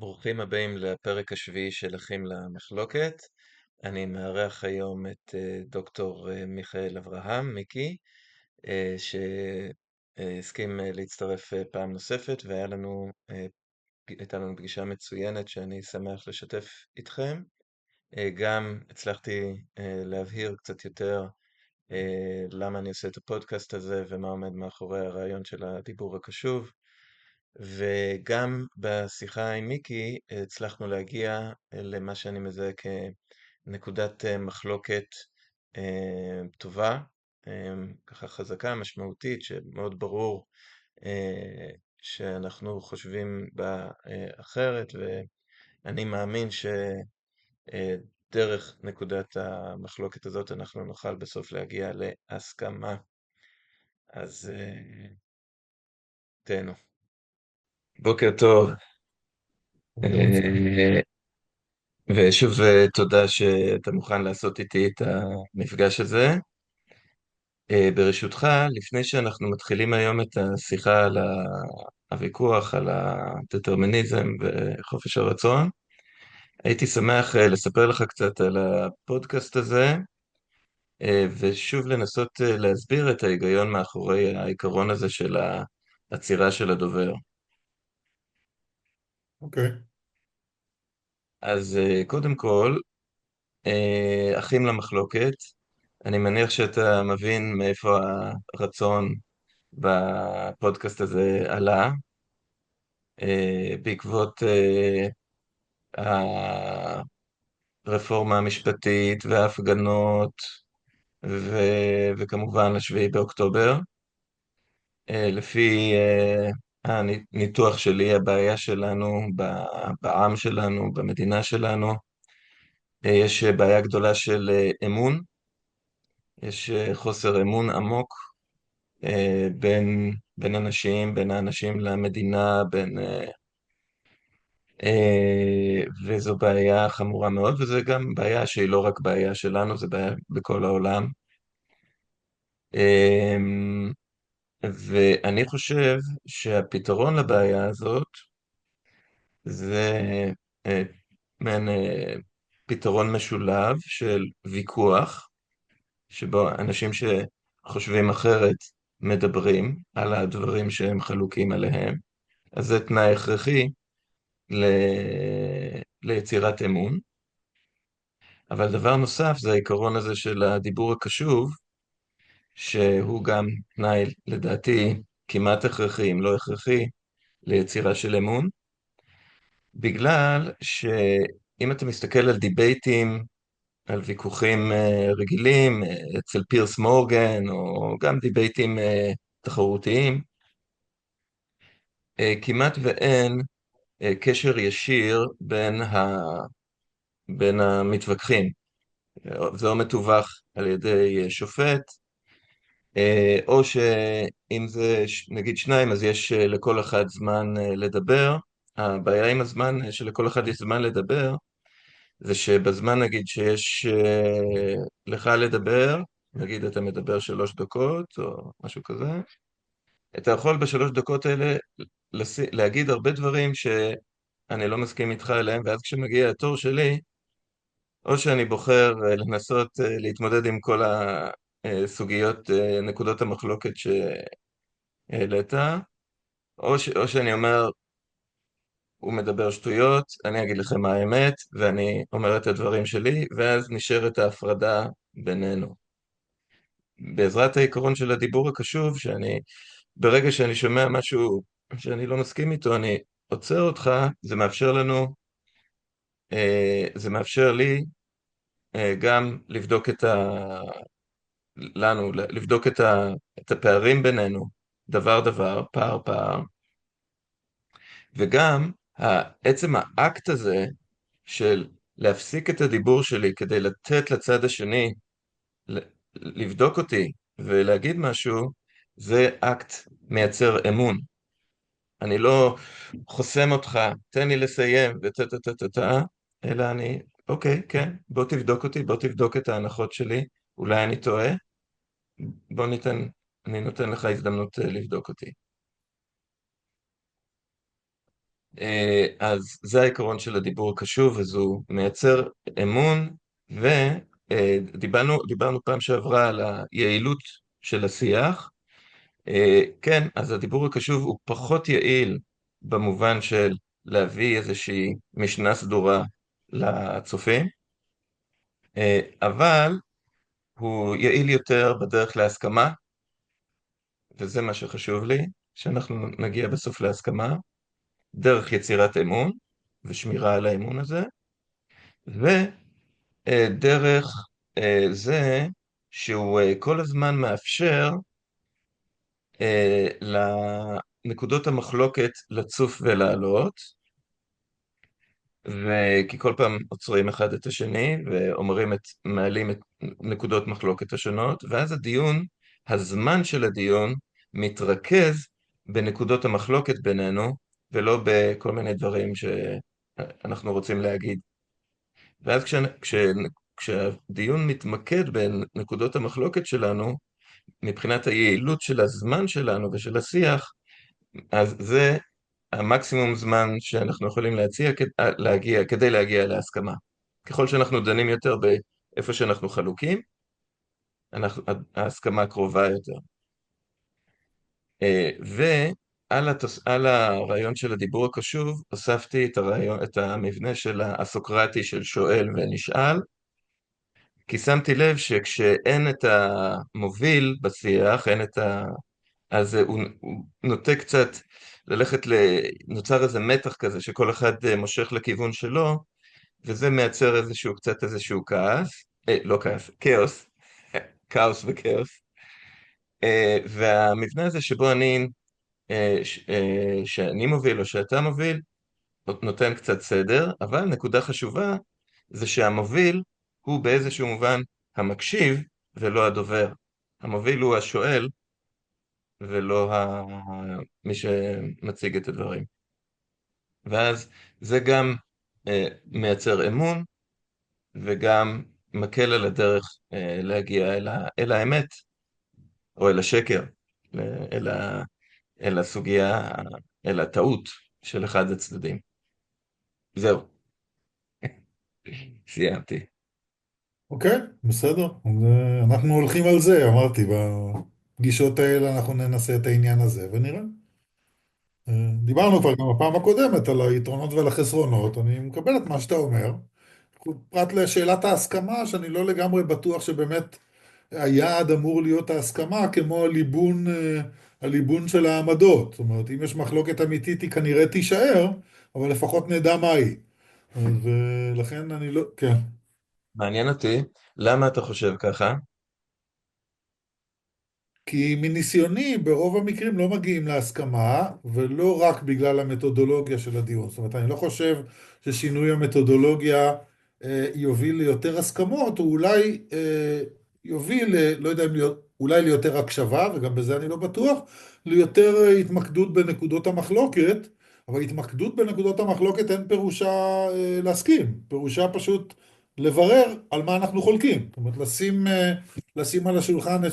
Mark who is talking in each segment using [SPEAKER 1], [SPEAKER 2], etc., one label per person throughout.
[SPEAKER 1] ברוכים הבאים לפרק השביעי של אחים למחלוקת. אני מארח היום את דוקטור מיכאל אברהם, מיקי, שהסכים להצטרף פעם נוספת, הייתה לנו פגישה מצוינת שאני שמח לשתף איתכם. גם הצלחתי להבהיר קצת יותר למה אני עושה את הפודקאסט הזה ומה עומד מאחורי הרעיון של הדיבור הקשוב. וגם בשיחה עם מיקי הצלחנו להגיע למה שאני מזהה כנקודת מחלוקת טובה, ככה חזקה, משמעותית, שמאוד ברור שאנחנו חושבים בה אחרת, ואני מאמין שדרך נקודת המחלוקת הזאת אנחנו נוכל בסוף להגיע להסכמה. אז תהנו. בוקר טוב. ושוב תודה שאתה מוכן לעשות איתי את המפגש הזה. ברשותך, לפני שאנחנו מתחילים היום את השיחה על הוויכוח, על הדטרמיניזם וחופש הרצון, הייתי שמח לספר לך קצת על הפודקאסט הזה, ושוב לנסות להסביר את ההיגיון מאחורי העיקרון הזה של העצירה של הדובר.
[SPEAKER 2] אוקיי.
[SPEAKER 1] אז קודם כל, אחים למחלוקת, אני מניח שאתה מבין מאיפה הרצון בפודקאסט הזה עלה, בעקבות הרפורמה המשפטית וההפגנות, וכמובן השביעי באוקטובר. לפי הניתוח שלי, הבעיה שלנו בעם שלנו, במדינה שלנו, יש בעיה גדולה של אמון, יש חוסר אמון עמוק בין אנשים, בין האנשים למדינה, וזו בעיה חמורה מאוד, וזו גם בעיה שהיא לא רק בעיה שלנו, זו בעיה בכל העולם. ואני חושב שהפתרון לבעיה הזאת זה אה, מעין פתרון משולב של ויכוח, שבו אנשים שחושבים אחרת מדברים על הדברים שהם חלוקים עליהם, אז זה תנאי הכרחי ל... ליצירת אמון. אבל דבר נוסף זה העיקרון הזה של הדיבור הקשוב, שהוא גם תנאי לדעתי כמעט הכרחי, אם לא הכרחי, ליצירה של אמון, בגלל שאם אתה מסתכל על דיבייטים, על ויכוחים רגילים, אצל פירס מורגן, או גם דיבייטים תחרותיים, כמעט ואין קשר ישיר בין המתווכחים. זה או מתווך על ידי שופט, או שאם זה נגיד שניים, אז יש לכל אחד זמן לדבר. הבעיה עם הזמן שלכל אחד יש זמן לדבר, זה שבזמן נגיד שיש לך לדבר, נגיד אתה מדבר 3 דקות או משהו כזה, אתה יכול ב3 דקות האלה להגיד הרבה דברים שאני לא מסכים איתך עליהם, ואז כשמגיע התור שלי, או שאני בוחר לנסות להתמודד עם כל הסוגיות, נקודות המחלוקת שהעלית, או שאני אומר, הוא מדבר שטויות, אני אגיד לכם מה האמת, ואני אומר את הדברים שלי, ואז נשארת ההפרדה בינינו. בעזרת העיקרון של הדיבור הקשוב, ברגע שאני שומע משהו שאני לא מסכים איתו, אני עוצר אותך, זה מאפשר לי גם לבדוק לבדוק את הפערים בינינו, דבר דבר, פער פער, וגם עצם האקט הזה של להפסיק את הדיבור שלי כדי לתת לצד השני לבדוק אותי ולהגיד משהו, זה אקט מייצר אמון. אני לא חוסם אותך, תן לי לסיים, אלא אוקיי, כן, בוא תבדוק אותי, בוא תבדוק את ההנחות שלי, אולי אני טועה, אני נותן לך הזדמנות לבדוק אותי. אז זה העיקרון של הדיבור הקשוב, אז הוא מייצר אמון, ודיברנו פעם שעברה על היעילות של השיח. כן, אז הדיבור הקשוב הוא פחות יעיל במובן של להביא איזושהי משנה סדורה לצופים, אבל הוא יעיל יותר בדרך להסכמה, וזה מה שחשוב לי, שאנחנו נגיע בסוף להסכמה, דרך יצירת אמון ושמירה על האמון הזה, ודרך זה שהוא כל הזמן מאפשר לנקודות המחלוקת לצוף ולעלות, וכי כל פעם עוצרים אחד את השני מעלים את נקודות מחלוקת השונות, ואז הזמן של הדיון מתרכז בנקודות המחלוקת בינינו, ולא בכל מיני דברים שאנחנו רוצים להגיד. ואז כשהדיון מתמקד בנקודות המחלוקת שלנו, מבחינת היעילות של הזמן שלנו ושל השיח, אז זה המקסימום זמן שאנחנו יכולים כדי להגיע להסכמה. ככל שאנחנו דנים יותר באיפה שאנחנו חלוקים, ההסכמה קרובה יותר. ועל הרעיון של הדיבור הקשוב, הוספתי את המבנה של הסוקרטי של שואל ונשאל, כי שמתי לב שכשאין את המוביל בשיח, אז הוא נוטה קצת נוצר איזה מתח כזה שכל אחד מושך לכיוון שלו, וזה מייצר איזשהו כעס, לא כעס, כאוס, כאוס וכאוס. והמבנה הזה שבו שאני מוביל או שאתה מוביל, נותן קצת סדר, אבל נקודה חשובה זה שהמוביל הוא באיזשהו מובן המקשיב ולא הדובר. המוביל הוא השואל ולא מי שמציג את הדברים. ואז זה גם מייצר אמון וגם מקל על הדרך להגיע אל האמת או אל השקר, אל, אל הסוגיה, אל הטעות של אחד הצדדים. זהו, סיימתי.
[SPEAKER 2] אוקיי, בסדר. אנחנו הולכים על זה, אמרתי, בפגישות האלה אנחנו ננסה את העניין הזה ונראה. דיברנו כבר גם בפעם הקודמת על היתרונות ועל החסרונות, אני מקבל את מה שאתה אומר. פרט לשאלת ההסכמה, שאני לא לגמרי בטוח שבאמת היעד אמור להיות ההסכמה, כמו הליבון של העמדות. זאת אומרת, אם יש מחלוקת אמיתית, היא כנראה תישאר, אבל לפחות נדע מהי. ולכן אני לא, כן.
[SPEAKER 1] מעניין אותי, למה אתה חושב ככה?
[SPEAKER 2] כי מניסיוני, ברוב המקרים לא מגיעים להסכמה, ולא רק בגלל המתודולוגיה של הדיון. זאת אומרת, אני לא חושב ששינוי המתודולוגיה יוביל ליותר הסכמות, או אולי יוביל, לא יודע אם אולי ליותר הקשבה, וגם בזה אני לא בטוח, ליותר התמקדות בנקודות המחלוקת, אבל התמקדות בנקודות המחלוקת אין פירושה להסכים, פירושה פשוט לברר על מה אנחנו חולקים. זאת אומרת, לשים על השולחן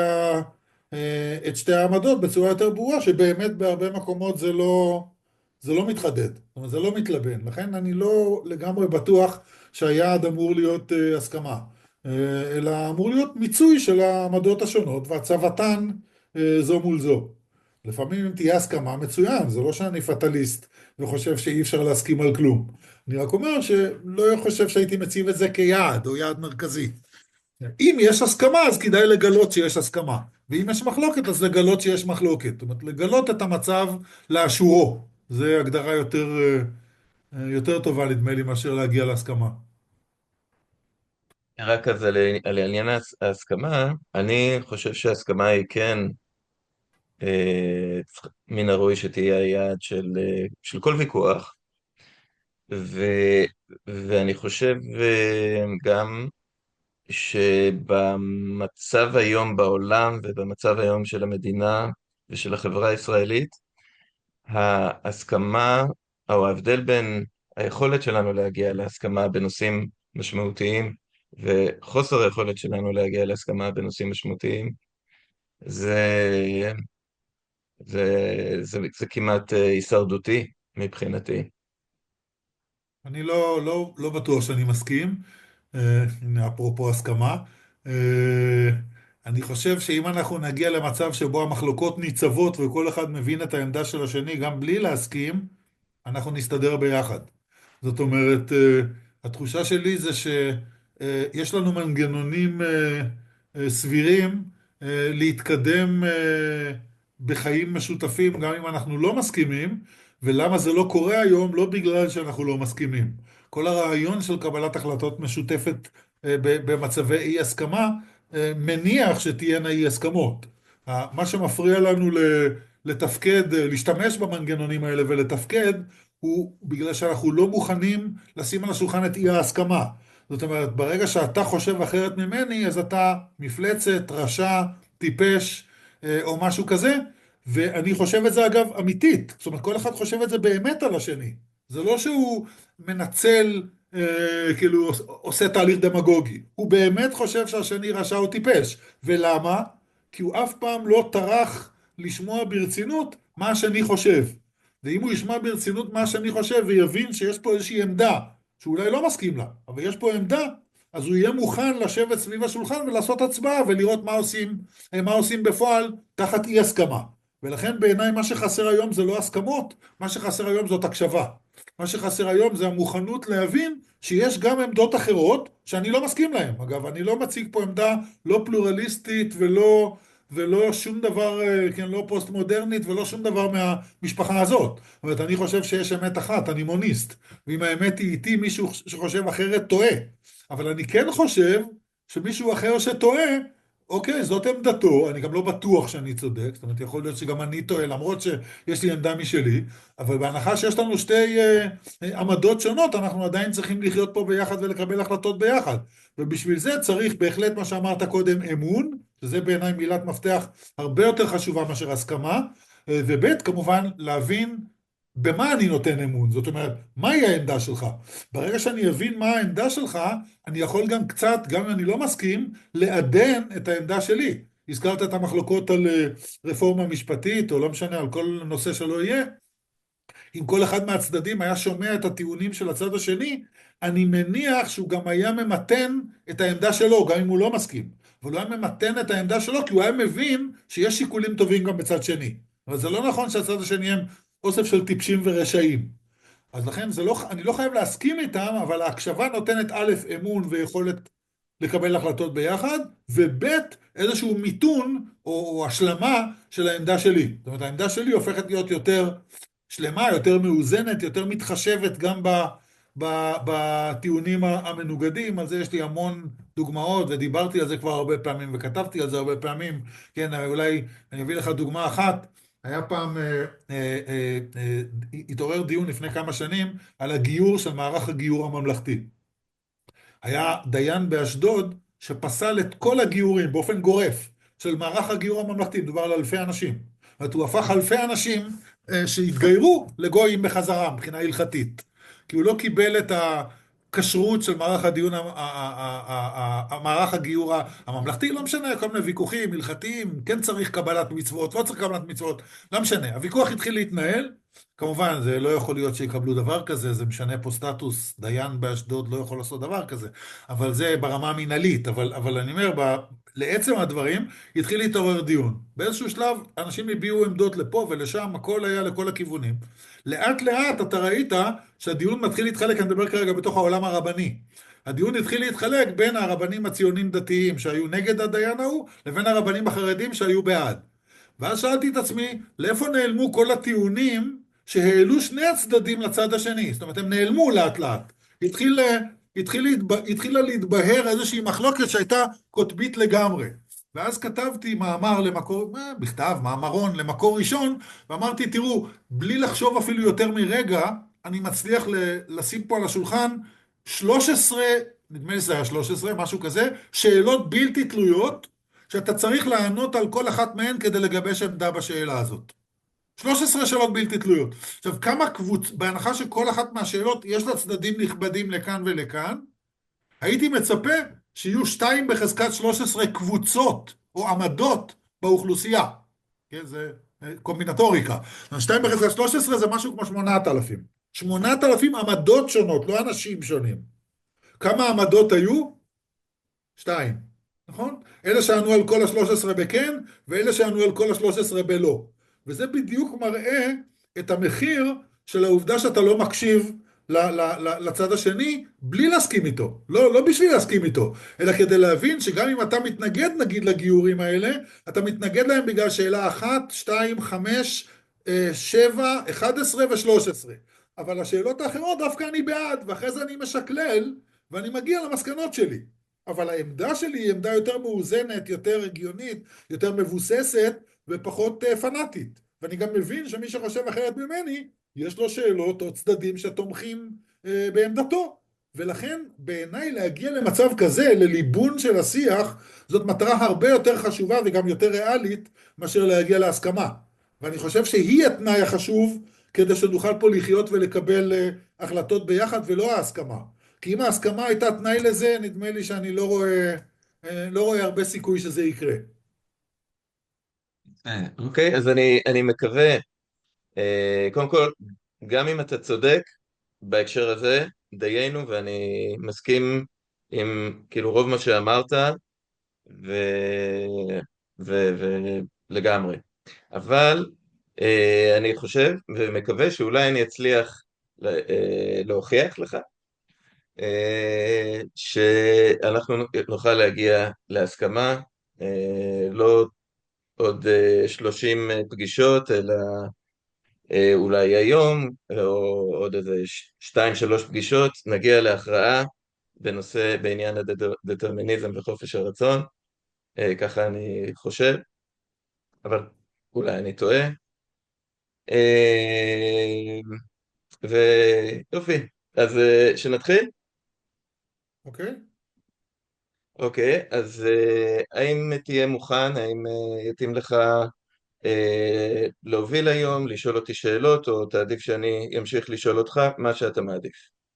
[SPEAKER 2] את שתי העמדות בצורה יותר ברורה, שבאמת בהרבה מקומות זה לא מתחדד, זאת אומרת, זה לא מתלבן. לכן אני לא לגמרי בטוח שהיעד אמור להיות הסכמה, אלא אמור להיות מיצוי של העמדות השונות והצבתן זו מול זו. לפעמים אם תהיה הסכמה, מצוין, זה לא שאני פטליסט וחושב שאי אפשר להסכים על כלום. אני רק אומר שלא חושב שהייתי מציב את זה כיעד או יעד מרכזי. אם יש הסכמה, אז כדאי לגלות שיש הסכמה. ואם יש מחלוקת, אז לגלות שיש מחלוקת. זאת אומרת, לגלות את המצב לאשורו. זו הגדרה יותר טובה, נדמה לי, מאשר להגיע להסכמה.
[SPEAKER 1] רק אז על עניין ההסכמה, אני חושב שההסכמה היא כן, מן הראוי שתהיה היעד של כל ויכוח, ו, ואני חושב גם שבמצב היום בעולם ובמצב היום של המדינה ושל החברה הישראלית, ההסכמה או ההבדל בין היכולת שלנו להגיע להסכמה בנושאים משמעותיים וחוסר היכולת שלנו להגיע להסכמה בנושאים משמעותיים, זה, זה כמעט הישרדותי. מבחינתי.
[SPEAKER 2] אני לא בטוח שאני מסכים. הנה, אפרופו הסכמה. אה, אני חושב שאם אנחנו נגיע למצב שבו המחלוקות ניצבות וכל אחד מבין את העמדה של השני גם בלי להסכים, אנחנו נסתדר ביחד. זאת אומרת, התחושה שלי זה שיש לנו מנגנונים סבירים להתקדם בחיים משותפים גם אם אנחנו לא מסכימים, ולמה זה לא קורה היום? לא בגלל שאנחנו לא מסכימים. כל הרעיון של קבלת החלטות משותפת במצבי אי הסכמה מניח שתהיינה אי הסכמות. מה שמפריע לנו לתפקד, להשתמש במנגנונים האלה ולתפקד, הוא בגלל שאנחנו לא מוכנים לשים על השולחן את אי ההסכמה. זאת אומרת, ברגע שאתה חושב אחרת ממני, אז אתה מפלצת, רשע, טיפש, או משהו כזה, ואני חושב את זה אגב אמיתית. זאת אומרת, כל אחד חושב את זה באמת על השני. זה לא שהוא מנצל, כאילו עושה תהליך דמגוגי. הוא באמת חושב שהשני רשע או טיפש. ולמה? כי הוא אף פעם לא טרח לשמוע ברצינות מה השני חושב. ואם הוא ישמע ברצינות מה שאני חושב ויבין שיש פה איזושהי עמדה שאולי לא מסכים לה, אבל יש פה עמדה, אז הוא יהיה מוכן לשבת סביב השולחן ולעשות הצבעה ולראות מה עושים בפועל תחת אי הסכמה. ולכן בעיניי מה שחסר היום זה לא הסכמות, מה שחסר היום זאת הקשבה. מה שחסר היום זה המוכנות להבין שיש גם עמדות אחרות שאני לא מסכים להן. אגב, אני לא מציג פה עמדה לא פלורליסטית ולא שום דבר, כן, לא פוסט מודרנית ולא שום דבר מהמשפחה הזאת. זאת אומרת, אני חושב שיש אמת אחת, אני מוניסט. ואם האמת היא איתי, מישהו שחושב אחרת טועה. אבל אני כן חושב שמישהו אחר שטועה, אוקיי, זאת עמדתו, אני גם לא בטוח שאני צודק, זאת אומרת, יכול להיות שגם אני טועה, למרות שיש לי עמדה משלי, אבל בהנחה שיש לנו שתי עמדות שונות, אנחנו עדיין צריכים לחיות פה ביחד ולקבל החלטות ביחד. ובשביל זה צריך בהחלט מה שאמרת קודם, אמון, שזה בעיניי מילת מפתח הרבה יותר חשובה מאשר הסכמה, וב' כמובן להבין במה אני נותן אמון, זאת אומרת, מהי העמדה שלך? ברגע שאני אבין מה העמדה שלך, אני יכול גם קצת, גם אם אני לא מסכים, לעדן את העמדה שלי. הזכרת את המחלוקות על רפורמה משפטית, או לא משנה, על כל נושא שלא יהיה. אם כל אחד מהצדדים היה שומע את הטיעונים של הצד השני, אני מניח שהוא גם היה ממתן את העמדה שלו, גם אם הוא לא מסכים. אבל הוא היה ממתן את העמדה שלו, כי הוא היה מבין שיש שיקולים טובים גם בצד שני. אבל זה לא נכון שהצד השני הם אוסף של טיפשים ורשעים. אז לכן אני לא חייב להסכים איתם, אבל ההקשבה נותנת א', אמון ויכולת לקבל החלטות ביחד, וב', איזשהו מיתון או השלמה של העמדה שלי. זאת אומרת, העמדה שלי הופכת להיות יותר שלמה, יותר מאוזנת, יותר מתחשבת גם בטיעונים המנוגדים. על זה יש לי המון דוגמאות, ודיברתי על זה כבר הרבה פעמים, וכתבתי על זה הרבה פעמים. כן, אולי אני אביא לך דוגמה אחת. היה פעם, התעורר דיון לפני כמה שנים על הגיור של מערך הגיור הממלכתי. היה דיין באשדוד שפסל את כל הגיורים באופן גורף של מערך הגיור הממלכתי, מדובר על אלפי אנשים. זאת אומרת, הוא הפך אלפי אנשים שהתגיירו לגויים בחזרה מבחינה הלכתית. כי הוא לא קיבל את הכשרות של מערך הדיון, מערך הגיור הממלכתי, לא משנה, כל מיני ויכוחים הלכתיים, כן צריך קבלת מצוות, לא צריך קבלת מצוות, לא משנה. הוויכוח התחיל להתנהל, כמובן, זה לא יכול להיות שיקבלו דבר כזה, זה משנה פה סטטוס, דיין באשדוד לא יכול לעשות דבר כזה, אבל זה ברמה המינהלית, אבל אני אומר, לעצם הדברים, התחיל להתעורר דיון. באיזשהו שלב, אנשים הביאו עמדות לפה ולשם, הכל היה לכל הכיוונים. לאט לאט אתה ראית שהדיון מתחיל להתחלק, אני מדבר כרגע בתוך העולם הרבני. הדיון התחיל להתחלק בין הרבנים הציונים דתיים שהיו נגד הדיין ההוא, לבין הרבנים החרדים שהיו בעד. ואז שאלתי את עצמי, לאיפה נעלמו כל הטיעונים שהעלו שני הצדדים לצד השני? זאת אומרת, הם נעלמו לאט לאט. התחילה להתבהר איזושהי מחלוקת שהייתה קוטבית לגמרי. ואז כתבתי מאמר למקור, בכתב, מאמרון למקור ראשון, ואמרתי, תראו, בלי לחשוב אפילו יותר מרגע, אני מצליח לשים פה על השולחן 13, נדמה לי שזה היה 13, משהו כזה, שאלות בלתי תלויות, שאתה צריך לענות על כל אחת מהן כדי לגבש עמדה בשאלה הזאת. 13 שאלות בלתי תלויות. עכשיו, בהנחה שכל אחת מהשאלות יש לה צדדים נכבדים לכאן ולכאן, הייתי מצפה שיהיו 2 בחזקת 13 קבוצות או עמדות באוכלוסייה. כן, זה קומבינטוריקה. 2 בחזקת 13 זה משהו כמו 8,000. 8,000 עמדות שונות, לא אנשים שונים. כמה עמדות היו? 2, נכון? אלה שענו על כל ה-13 בכן, ואלה שענו על כל ה-13 בלא. וזה בדיוק מראה את המחיר של העובדה שאתה לא מקשיב לצד השני, בלי להסכים איתו. לא בשביל להסכים איתו, אלא כדי להבין שגם אם אתה מתנגד, נגיד, לגיורים האלה, אתה מתנגד להם בגלל שאלה 1, 2, 5, 7, 11 ו-13. אבל השאלות האחרות דווקא אני בעד, ואחרי זה אני משקלל, ואני מגיע למסקנות שלי. אבל העמדה שלי היא עמדה יותר מאוזנת, יותר הגיונית, יותר מבוססת ופחות פנאטית. ואני גם מבין שמי שחושב אחרת ממני, יש לו שאלות או צדדים שתומכים בעמדתו. ולכן בעיניי להגיע למצב כזה, לליבון של השיח, זאת מטרה הרבה יותר חשובה וגם יותר ריאלית מאשר להגיע להסכמה. ואני חושב שהיא התנאי החשוב כדי שנוכל פה לחיות ולקבל החלטות ביחד ולא ההסכמה. כי אם ההסכמה הייתה תנאי לזה, נדמה לי שאני לא רואה הרבה סיכוי שזה יקרה.
[SPEAKER 1] אוקיי, אז אני מקווה, קודם כל, גם אם אתה צודק בהקשר הזה, דיינו, ואני מסכים עם כאילו רוב מה שאמרת, ו... ולגמרי. אבל אני חושב ומקווה שאולי אני אצליח להוכיח לך שאנחנו נוכל להגיע להסכמה, לא עוד 30 פגישות, אלא אולי היום, או עוד איזה 2-3 פגישות, נגיע להכרעה בנושא, בעניין הדטרמיניזם וחופש הרצון, ככה אני חושב, אבל אולי אני טועה. ויופי, אז שנתחיל?
[SPEAKER 2] אוקיי?
[SPEAKER 1] אוקיי, אז האם תהיה מוכן, האם יתאים לך להוביל היום, לשאול אותי שאלות, או תעדיף שאני אמשיך לשאול אותך, מה שאתה מעדיף.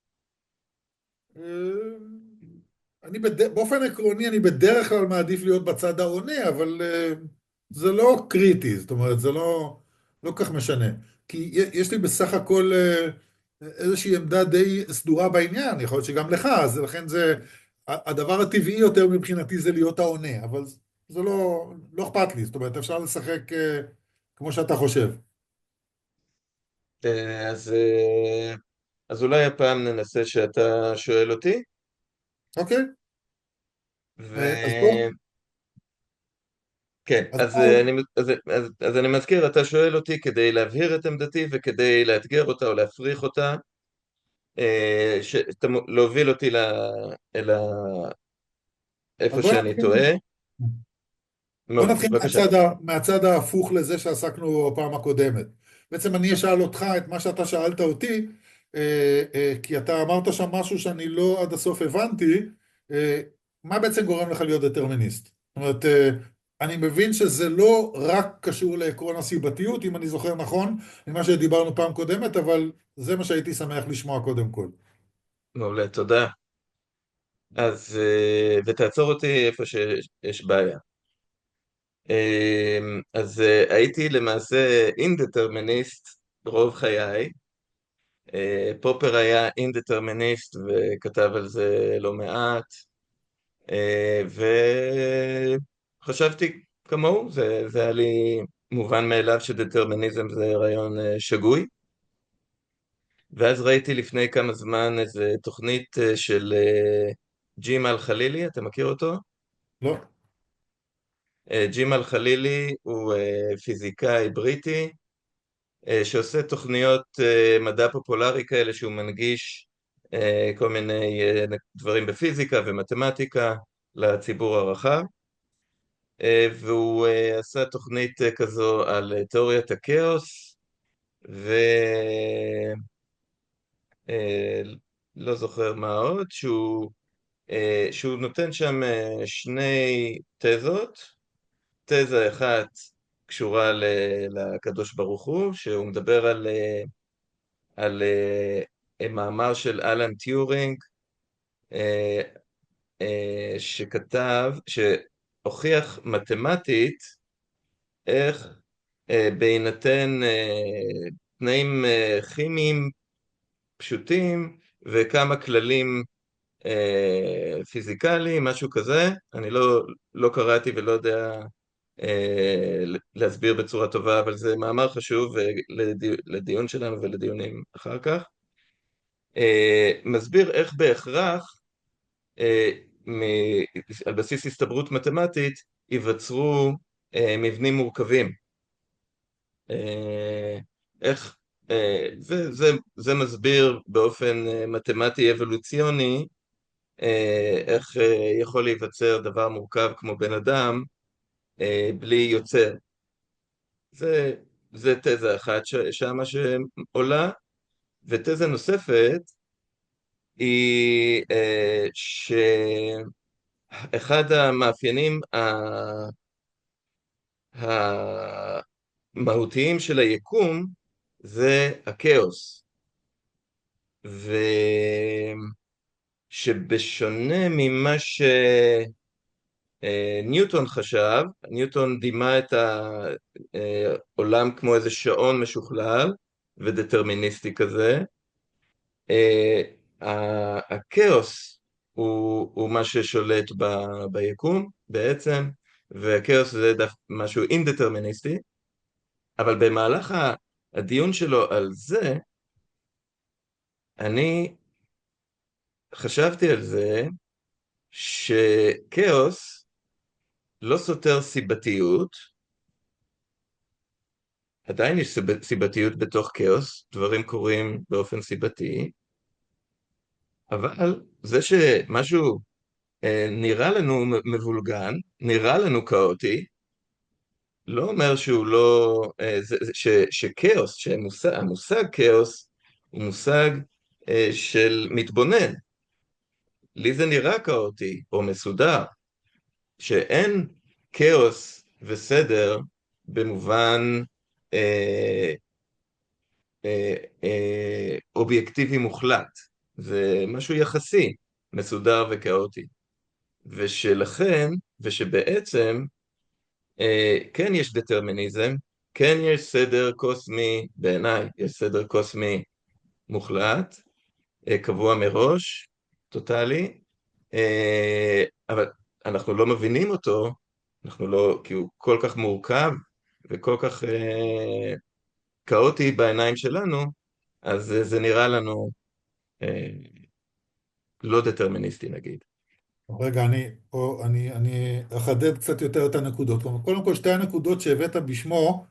[SPEAKER 2] באופן עקרוני אני בדרך כלל מעדיף להיות בצד העונה, אבל זה לא קריטי, זאת אומרת, זה לא כך משנה. כי יש לי בסך הכל איזושהי עמדה די סדורה בעניין, יכול להיות שגם לך, אז לכן הדבר הטבעי יותר מבחינתי זה להיות העונה, אבל זה לא אכפת לי, זאת אומרת, אפשר לשחק כמו שאתה חושב.
[SPEAKER 1] אז, אז אולי הפעם ננסה שאתה שואל אותי,
[SPEAKER 2] אוקיי? אז בוא,
[SPEAKER 1] וכן,
[SPEAKER 2] אז
[SPEAKER 1] אז,
[SPEAKER 2] בוא,
[SPEAKER 1] אז אני מזכיר, אתה שואל אותי כדי להבהיר את עמדתי וכדי לאתגר אותה או להפריך אותה, להוביל אותי
[SPEAKER 2] אז
[SPEAKER 1] איפה
[SPEAKER 2] בוא
[SPEAKER 1] שאני
[SPEAKER 2] נתחיל.
[SPEAKER 1] טועה.
[SPEAKER 2] בוא נתחיל
[SPEAKER 1] בבקשה.
[SPEAKER 2] מהצד ההפוך לזה שעסקנו בפעם הקודמת. בעצם אני אשאל אותך את מה שאתה שאלת אותי, כי אתה אמרת שם משהו שאני לא עד הסוף הבנתי, מה בעצם גורם לך להיות דטרמיניסט? זאת אומרת, אני מבין שזה לא רק קשור לעקרון הסיבתיות, אם אני זוכר נכון, ממה שדיברנו פעם קודמת, אבל זה מה שהייתי שמח לשמוע קודם כל.
[SPEAKER 1] מעולה, תודה. אז, ותעצור אותי איפה שיש בעיה. אז הייתי למעשה אינדטרמיניסט רוב חיי. פופר היה אינדטרמיניסט וכתב על זה לא מעט, וחשבתי כמוהו, זה היה לי מובן מאליו שדטרמיניזם זה רעיון שגוי. ואז ראיתי לפני כמה זמן איזה תוכנית של ג'ים אל-חלילי, אתה מכיר אותו?
[SPEAKER 2] לא?
[SPEAKER 1] ג'ים אל-חלילי הוא פיזיקאי בריטי, שעושה תוכניות מדע פופולרי כאלה, שהוא מנגיש כל מיני דברים בפיזיקה ומתמטיקה לציבור הרחב, והוא עשה תוכנית כזו על תיאוריית הכאוס, ולא זוכר מה עוד, שהוא נותן שם שני תזות. תזה אחת קשורה לקדוש ברוך הוא, שהוא מדבר על מאמר של אלן טיורינג, אה, שהוכיח מתמטית איך בהינתן תנאים כימיים פשוטים וכמה כללים פיזיקליים, משהו כזה. אני לא קראתי ולא יודע להסביר בצורה טובה, אבל זה מאמר חשוב לדיון שלנו ולדיונים אחר כך. מסביר איך בהכרח אה, על בסיס הסתברות מתמטית ייווצרו מבנים מורכבים. איך, זה מסביר באופן מתמטי אבולוציוני איך יכול להיווצר דבר מורכב כמו בן אדם בלי יוצר. זה, זה תזה אחת שמה שעולה, ותזה נוספת היא שאחד המאפיינים המהותיים של היקום זה הכאוס, ושבשונה ממה ניוטון חשב, ניוטון דימה את העולם כמו איזה שעון משוכלל ודטרמיניסטי כזה, הכאוס הוא מה ששולט ביקום בעצם, והכאוס זה משהו אינדטרמיניסטי, אבל במהלך הדיון שלו על זה, אני חשבתי על זה שכאוס לא סותר סיבתיות, עדיין יש סיבתיות בתוך כאוס, דברים קורים באופן סיבתי, אבל זה שמשהו נראה לנו מבולגן, נראה לנו כאוטי, לא אומר שהוא לא, שכאוס, שהמושג כאוס הוא מושג של מתבונן. לי זה נראה כאוטי או מסודר, שאין כאוס וסדר במובן אה, אובייקטיבי מוחלט. זה משהו יחסי, מסודר וכאוטי. ושבעצם כן יש דטרמיניזם, כן יש סדר קוסמי, בעיניי יש סדר קוסמי מוחלט, קבוע מראש, טוטלי, אבל אנחנו לא מבינים אותו, אנחנו לא, כי הוא כל כך מורכב וכל כך כאוטי בעיניים שלנו, אז זה נראה לנו לא דטרמיניסטי נגיד.
[SPEAKER 2] רגע, אני אחדד קצת יותר את הנקודות. קודם כל, שתי הנקודות שהבאת בשמו,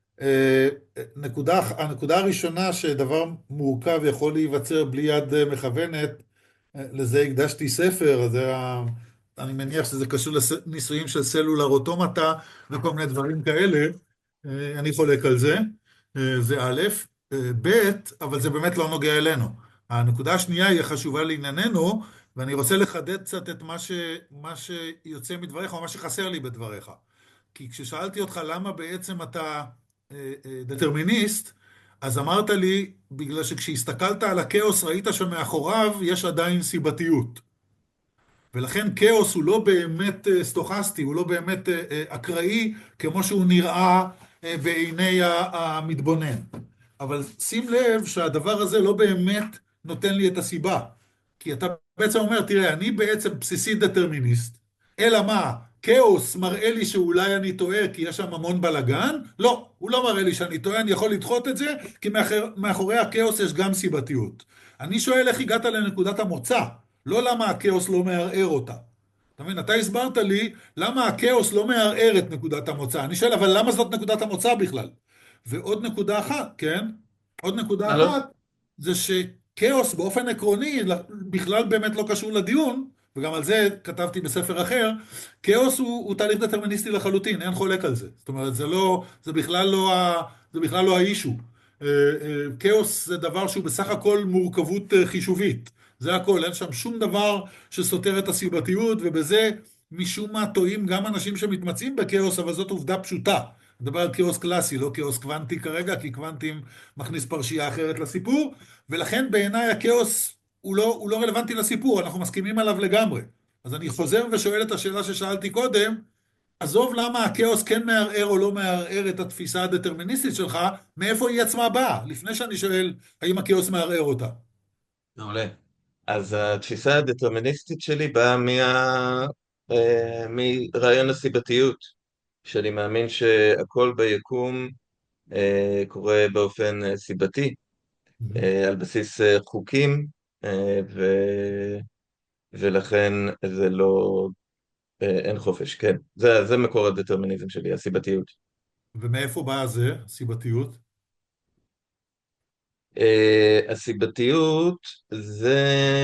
[SPEAKER 2] הנקודה הראשונה שדבר מורכב יכול להיווצר בלי יד מכוונת, לזה הקדשתי ספר, אני מניח שזה קשור לניסויים של סלולר אוטומטה וכל מיני דברים כאלה, אני חולק על זה, זה א', ב', אבל זה באמת לא נוגע אלינו. הנקודה השנייה היא חשובה לענייננו, ואני רוצה לחדד קצת את מה שיוצא מדבריך או מה שחסר לי בדבריך. כי כששאלתי אותך למה בעצם אתה דטרמיניסט, אז אמרת לי, בגלל שכשהסתכלת על הכאוס ראית שמאחוריו יש עדיין סיבתיות. ולכן כאוס הוא לא באמת סטוכסטי, הוא לא באמת אקראי, כמו שהוא נראה בעיני המתבונן. אבל שים לב שהדבר הזה לא באמת נותן לי את הסיבה. כי אתה בעצם אומר, תראה, אני בעצם בסיסי דטרמיניסט, אלא מה? כאוס מראה לי שאולי אני טועה כי יש שם המון בלגן? לא, הוא לא מראה לי שאני טועה, אני יכול לדחות את זה, כי מאחורי הכאוס יש גם סיבתיות. אני שואל איך הגעת לנקודת המוצא, לא למה הכאוס לא מערער אותה. אתה מבין, אתה הסברת לי למה הכאוס לא מערער את נקודת המוצא. אני שואל, אבל למה זאת נקודת המוצא בכלל? ועוד נקודה אחת, כן? עוד נקודה
[SPEAKER 1] לא,
[SPEAKER 2] אחת, זה שכאוס באופן עקרוני, בכלל באמת לא קשור לדיון, וגם על זה כתבתי בספר אחר, כאוס הוא תהליך דטרמיניסטי לחלוטין, אין חולק על זה. זאת אומרת, זה בכלל לא האישו. כאוס זה דבר שהוא בסך הכל מורכבות חישובית. זה הכל, אין שם שום דבר שסותר את הסיבתיות, ובזה משום מה טועים גם אנשים שמתמצאים בכאוס, אבל זאת עובדה פשוטה. מדבר על כאוס קלאסי, לא כאוס קוונטי כרגע, כי קוונטים מכניס פרשייה אחרת לסיפור, ולכן בעיניי הכאוס הוא לא רלוונטי לסיפור, אנחנו מסכימים עליו לגמרי. אז אני חוזר ושואל את השאלה ששאלתי קודם, עזוב למה הכאוס כן מערער או לא מערער את התפיסה הדטרמיניסטית שלך, מאיפה היא עצמה באה, לפני שאני שואל האם הכאוס מערער אותה.
[SPEAKER 1] מעולה. אז התפיסה הדטרמיניסטית שלי באה מרעיון הסיבתיות, שאני מאמין שהכל ביקום קורה באופן סיבתי, על בסיס חוקים, ו... ולכן זה לא, אין חופש, כן. זה מקור הדטרמיניזם שלי, הסיבתיות.
[SPEAKER 2] ומאיפה באה זה, הסיבתיות?
[SPEAKER 1] הסיבתיות זה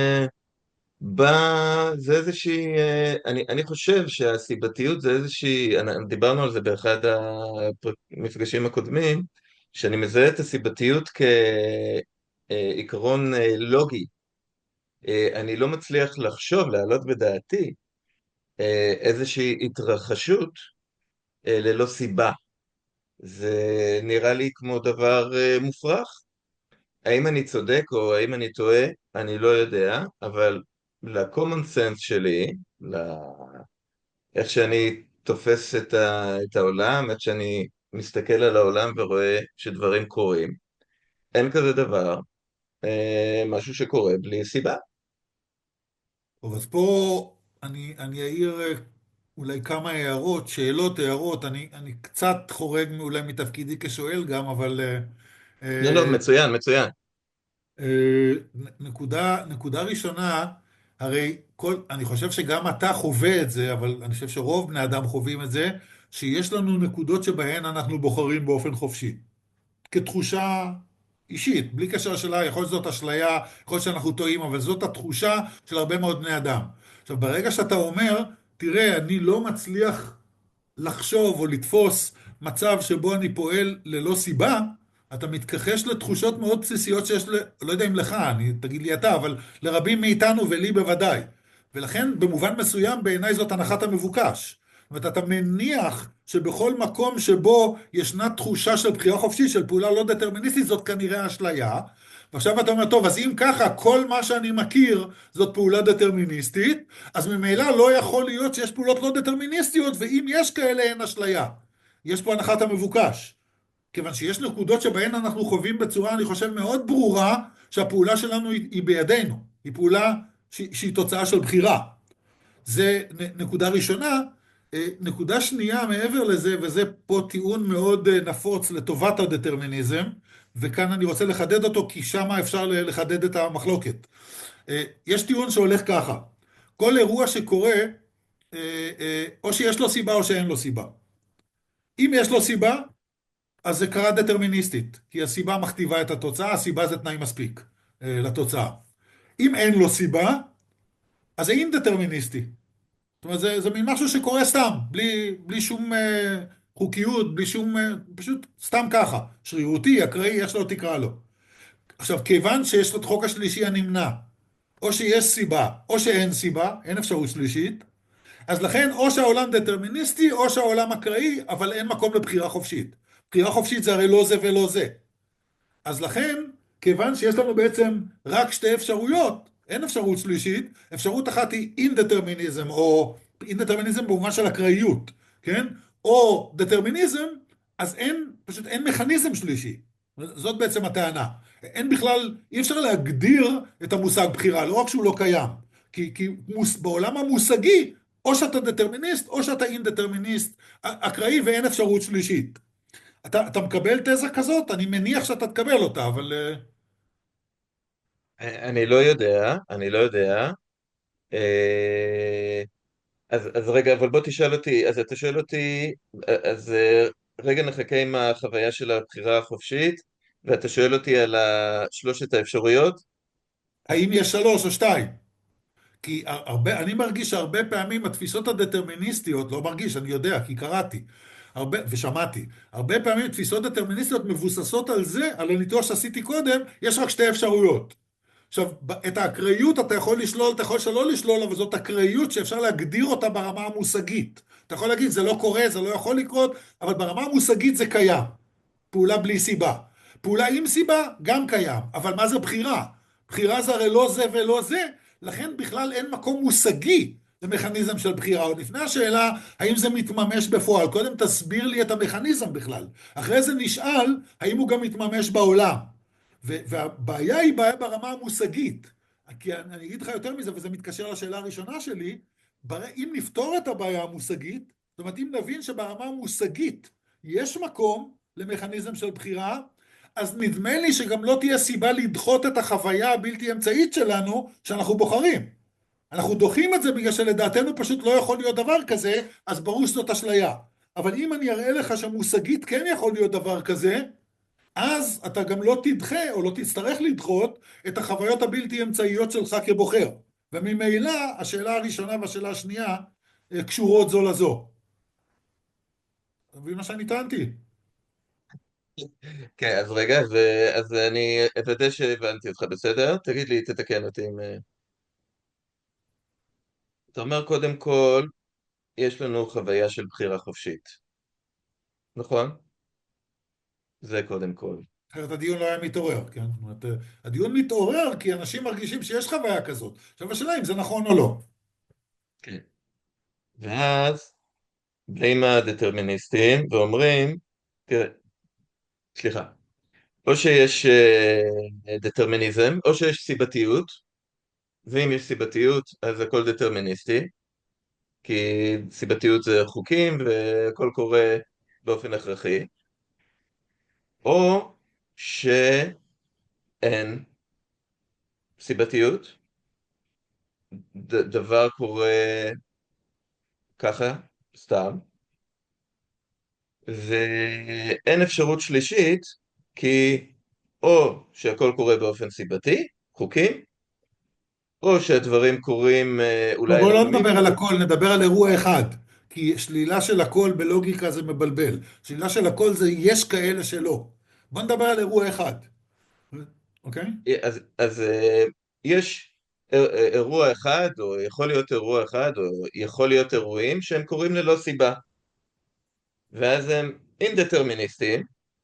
[SPEAKER 1] זה איזושהי, אני חושב שהסיבתיות זה איזושהי, דיברנו על זה באחד המפגשים הקודמים, שאני מזהה את הסיבתיות כעיקרון לוגי. אני לא מצליח לחשוב, להעלות בדעתי, איזושהי התרחשות ללא סיבה. זה נראה לי כמו דבר מופרך. האם אני צודק או האם אני טועה, אני לא יודע, אבל ל-common sense שלי, איך שאני תופס את העולם, איך שאני מסתכל על העולם ורואה שדברים קורים, אין כזה דבר, משהו שקורה בלי סיבה.
[SPEAKER 2] טוב, אז פה אני אעיר אולי כמה הערות, שאלות, הערות, אני קצת חורג אולי מתפקידי כשואל גם, אבל
[SPEAKER 1] לא, לא,
[SPEAKER 2] אה,
[SPEAKER 1] מצוין, מצוין.
[SPEAKER 2] נקודה ראשונה, הרי אני חושב שגם אתה חווה את זה, אבל אני חושב שרוב בני אדם חווים את זה, שיש לנו נקודות שבהן אנחנו בוחרים באופן חופשי. כתחושה אישית, בלי קשר לשאלה, יכול להיות שזאת אשליה, יכול להיות שאנחנו טועים, אבל זאת התחושה של הרבה מאוד בני אדם. עכשיו, ברגע שאתה אומר, תראה, אני לא מצליח לחשוב או לתפוס מצב שבו אני פועל ללא סיבה, אתה מתכחש לתחושות מאוד בסיסיות שיש, לא יודע אם לך, תגיד לי אתה, אבל לרבים מאיתנו ולי בוודאי. ולכן, במובן מסוים, בעיניי זאת הנחת המבוקש. זאת אומרת, אתה מניח שבכל מקום שבו ישנה תחושה של בחירה חופשית, של פעולה לא דטרמיניסטית, זאת כנראה אשליה. ועכשיו אתה אומר, טוב, אז אם ככה, כל מה שאני מכיר זאת פעולה דטרמיניסטית, אז ממילא לא יכול להיות שיש פעולות לא דטרמיניסטיות, ואם יש כאלה, אין אשליה. יש פה הנחת המבוקש. כיוון שיש נקודות שבהן אנחנו חווים בצורה, אני חושב, מאוד ברורה, שהפעולה שלנו היא בידינו. היא פעולה שהיא תוצאה של בחירה. זה נקודה ראשונה. נקודה שנייה מעבר לזה, וזה פה טיעון מאוד נפוץ לטובת הדטרמיניזם, וכאן אני רוצה לחדד אותו, כי שם אפשר לחדד את המחלוקת. יש טיעון שהולך ככה, כל אירוע שקורה, או שיש לו סיבה או שאין לו סיבה. אם יש לו סיבה, אז זה קרה דטרמיניסטית, כי הסיבה מכתיבה את התוצאה, הסיבה זה תנאי מספיק לתוצאה. אם אין לו סיבה, אז זה אינדטרמיניסטי. זאת אומרת, זה מין משהו שקורה סתם, בלי שום חוקיות, בלי שום, פשוט סתם ככה, שרירותי, אקראי, איך שלא תקרא לו. עכשיו, כיוון שיש לו את חוק השלישי הנמנע, או שיש סיבה, או שאין סיבה, אין אפשרות שלישית, אז לכן או שהעולם דטרמיניסטי, או שהעולם אקראי, אבל אין מקום לבחירה חופשית. בחירה חופשית זה הרי לא זה ולא זה. אז לכן, כיוון שיש לנו בעצם רק שתי אפשרויות, אין אפשרות שלישית, אפשרות אחת היא אינדטרמיניזם, או אינדטרמיניזם במובן של אקראיות, כן? או דטרמיניזם, אז פשוט אין מכניזם שלישי. זאת בעצם הטענה. אין בכלל, אי אפשר להגדיר את המושג בחירה, לא רק שהוא לא קיים. כי בעולם המושגי, או שאתה דטרמיניסט, או שאתה אינדטרמיניסט אקראי, ואין אפשרות שלישית. אתה מקבל תזה כזאת? אני מניח שאתה תקבל אותה, אבל...
[SPEAKER 1] אני לא יודע, אני לא יודע. אז רגע, אבל בוא תשאל אותי, אז אתה שואל אותי, אז רגע נחכה עם החוויה של הבחירה החופשית, ואתה שואל אותי על שלושת האפשרויות?
[SPEAKER 2] האם יש שלוש או שתיים? כי אני מרגיש שהרבה פעמים התפיסות הדטרמיניסטיות, לא מרגיש, אני יודע, כי קראתי, ושמעתי, הרבה פעמים תפיסות דטרמיניסטיות מבוססות על זה, על הניתוח שעשיתי קודם, יש רק שתי אפשרויות. עכשיו, את האקראיות אתה יכול לשלול, אתה יכול שלא לשלול, אבל זאת אקראיות שאפשר להגדיר אותה ברמה המושגית. אתה יכול להגיד, זה לא קורה, זה לא יכול לקרות, אבל ברמה המושגית זה קיים. פעולה בלי סיבה. פעולה עם סיבה גם קיים, אבל מה זה בחירה? בחירה זה הרי לא זה ולא זה, לכן בכלל אין מקום מושגי זה מכניזם של בחירה. עוד לפני השאלה, האם זה מתממש בפועל. קודם תסביר לי את המכניזם בכלל. אחרי זה נשאל, האם הוא גם מתממש בעולם. והבעיה היא בעיה ברמה המושגית. כי אני אגיד לך יותר מזה, וזה מתקשר לשאלה הראשונה שלי, אם נפתור את הבעיה המושגית, זאת אומרת, אם נבין שברמה המושגית יש מקום למכניזם של בחירה, אז נדמה לי שגם לא תהיה סיבה לדחות את החוויה הבלתי אמצעית שלנו, שאנחנו בוחרים. אנחנו דוחים את זה בגלל שלדעתנו פשוט לא יכול להיות דבר כזה, אז ברור שזאת אשליה. אבל אם אני אראה לך שמושגית כן יכול להיות דבר כזה, אז אתה גם לא תדחה או לא תצטרך לדחות את החוויות הבלתי אמצעיות שלך כבוחר. וממילא השאלה הראשונה והשאלה השנייה קשורות זו לזו. אתה מבין מה שאני טענתי?
[SPEAKER 1] כן, אז רגע, אז אני אוודא שהבנתי אותך בסדר. תגיד לי, תתקן אותי אם... אתה אומר קודם כל, יש לנו חוויה של בחירה חופשית, נכון? זה קודם כל.
[SPEAKER 2] אחרת הדיון לא היה מתעורר, כן? זאת אומרת, הדיון מתעורר כי אנשים מרגישים שיש חוויה כזאת. עכשיו השאלה אם זה נכון או לא.
[SPEAKER 1] כן. ואז באים הדטרמיניסטים ואומרים, תראה, סליחה, או שיש דטרמיניזם, או שיש סיבתיות, ואם יש סיבתיות, אז הכל דטרמיניסטי, כי סיבתיות זה חוקים והכל קורה באופן הכרחי, או שאין סיבתיות, דבר קורה ככה, סתם, ואין אפשרות שלישית, כי או שהכל קורה באופן סיבתי, חוקים, או שהדברים קורים
[SPEAKER 2] לא,
[SPEAKER 1] אולי
[SPEAKER 2] בואו לא
[SPEAKER 1] אנחנו
[SPEAKER 2] נדבר על
[SPEAKER 1] מישהו,
[SPEAKER 2] הכל, נדבר על אירוע אחד. כי שלילה של הכל בלוגיקה זה מבלבל. שלילה של הכל זה יש כאלה שלא. בואו נדבר על אירוע אחד. אוקיי?
[SPEAKER 1] אז יש אירוע אחד, או יכול להיות אירוע אחד, או יכול להיות אירועים שהם קורים ללא סיבה, ואז הם אינדטרמיניסטיים,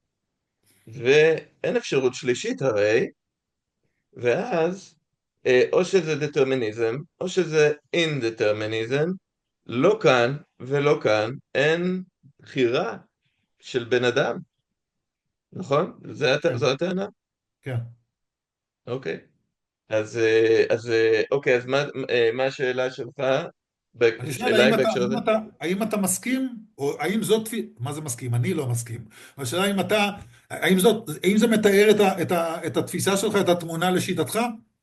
[SPEAKER 1] ואין אפשרות שלישית הרי, ואז או שזה דטרמיניזם, או שזה אינדטרמיניזם, לא כאן ולא כאן, אין בחירה של בן אדם, נכון?
[SPEAKER 2] כן,
[SPEAKER 1] זו הטענה?
[SPEAKER 2] כן.
[SPEAKER 1] אוקיי. אוקיי, אז מה השאלה שלך?
[SPEAKER 2] אני שואל,
[SPEAKER 1] אליי בהקשר הזה?
[SPEAKER 2] האם אתה מסכים, או האם זאת, מה זה מסכים? אני לא מסכים. השאלה אם אתה, האם זה מתאר את התפיסה שלך, את התמונה לשיטתך?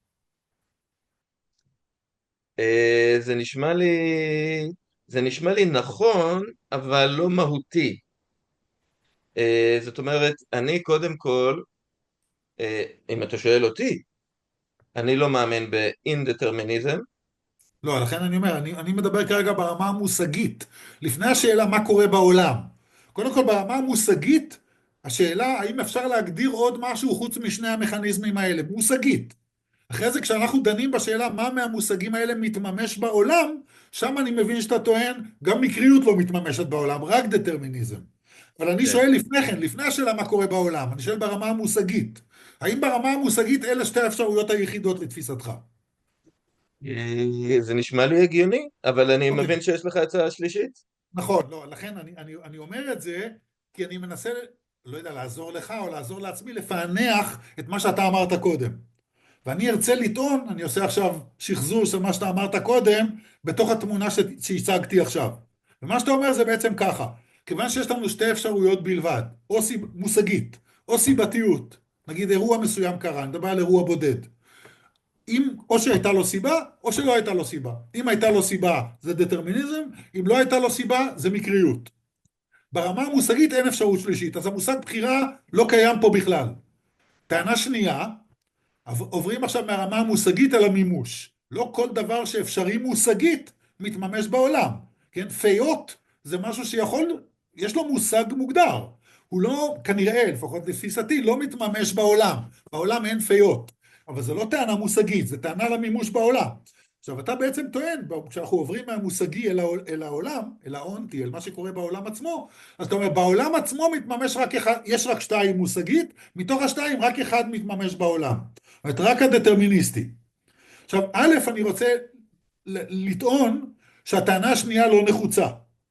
[SPEAKER 1] זה זה נשמע לי נכון, אבל לא מהותי. זאת אומרת, אני קודם כל, אם אתה שואל אותי, אני לא מאמין באינדטרמיניזם.
[SPEAKER 2] לא, לכן אני אומר, אני מדבר כרגע ברמה המושגית, לפני השאלה מה קורה בעולם. קודם כל, ברמה המושגית, השאלה האם אפשר להגדיר עוד משהו חוץ משני המכניזמים האלה, מושגית. אחרי זה, כשאנחנו דנים בשאלה מה מהמושגים האלה מתממש בעולם, שם אני מבין שאתה טוען, גם מקריות לא מתממשת בעולם, רק דטרמיניזם. אבל אני
[SPEAKER 1] כן.
[SPEAKER 2] שואל לפני כן, לפני השאלה מה קורה בעולם, אני שואל ברמה המושגית. האם ברמה המושגית אלה שתי האפשרויות היחידות לתפיסתך?
[SPEAKER 1] זה נשמע לי הגיוני, אבל אני
[SPEAKER 2] אוקיי.
[SPEAKER 1] מבין שיש לך הצעה שלישית.
[SPEAKER 2] נכון, לא, לכן אני אומר את זה, כי אני מנסה, לא יודע, לעזור לך או לעזור לעצמי לפענח את מה שאתה אמרת קודם. ואני ארצה לטעון, אני עושה עכשיו שחזור של מה שאתה אמרת קודם, בתוך התמונה שהצגתי עכשיו. ומה שאתה אומר זה בעצם ככה, כיוון שיש לנו שתי אפשרויות בלבד, או מושגית, או סיבתיות, נגיד אירוע מסוים קרה, אני מדבר על אירוע בודד. אם או שהייתה לו סיבה, או שלא הייתה לו סיבה. אם הייתה לו סיבה זה דטרמיניזם, אם לא הייתה לו סיבה זה מקריות. ברמה המושגית אין אפשרות שלישית, אז המושג בחירה לא קיים פה בכלל. טענה שנייה, עוברים עכשיו מהרמה המושגית אל המימוש. לא כל דבר שאפשרי מושגית מתממש בעולם. כן? פיות זה משהו שיכול, יש לו מושג מוגדר. הוא לא, כנראה, לפחות לתפיסתי, לא מתממש בעולם. בעולם אין פיות. אבל זה לא טענה מושגית, זה טענה למימוש בעולם. עכשיו, אתה בעצם טוען, כשאנחנו עוברים מהמושגי אל העולם, אל האונטי, אל מה שקורה בעולם עצמו, אז אתה אומר, בעולם עצמו מתממש רק אחד, יש רק שתיים מושגית, מתוך השתיים רק אחד מתממש בעולם. זאת אומרת, רק הדטרמיניסטי. עכשיו, א', אני רוצה לטעון שהטענה השנייה לא נחוצה.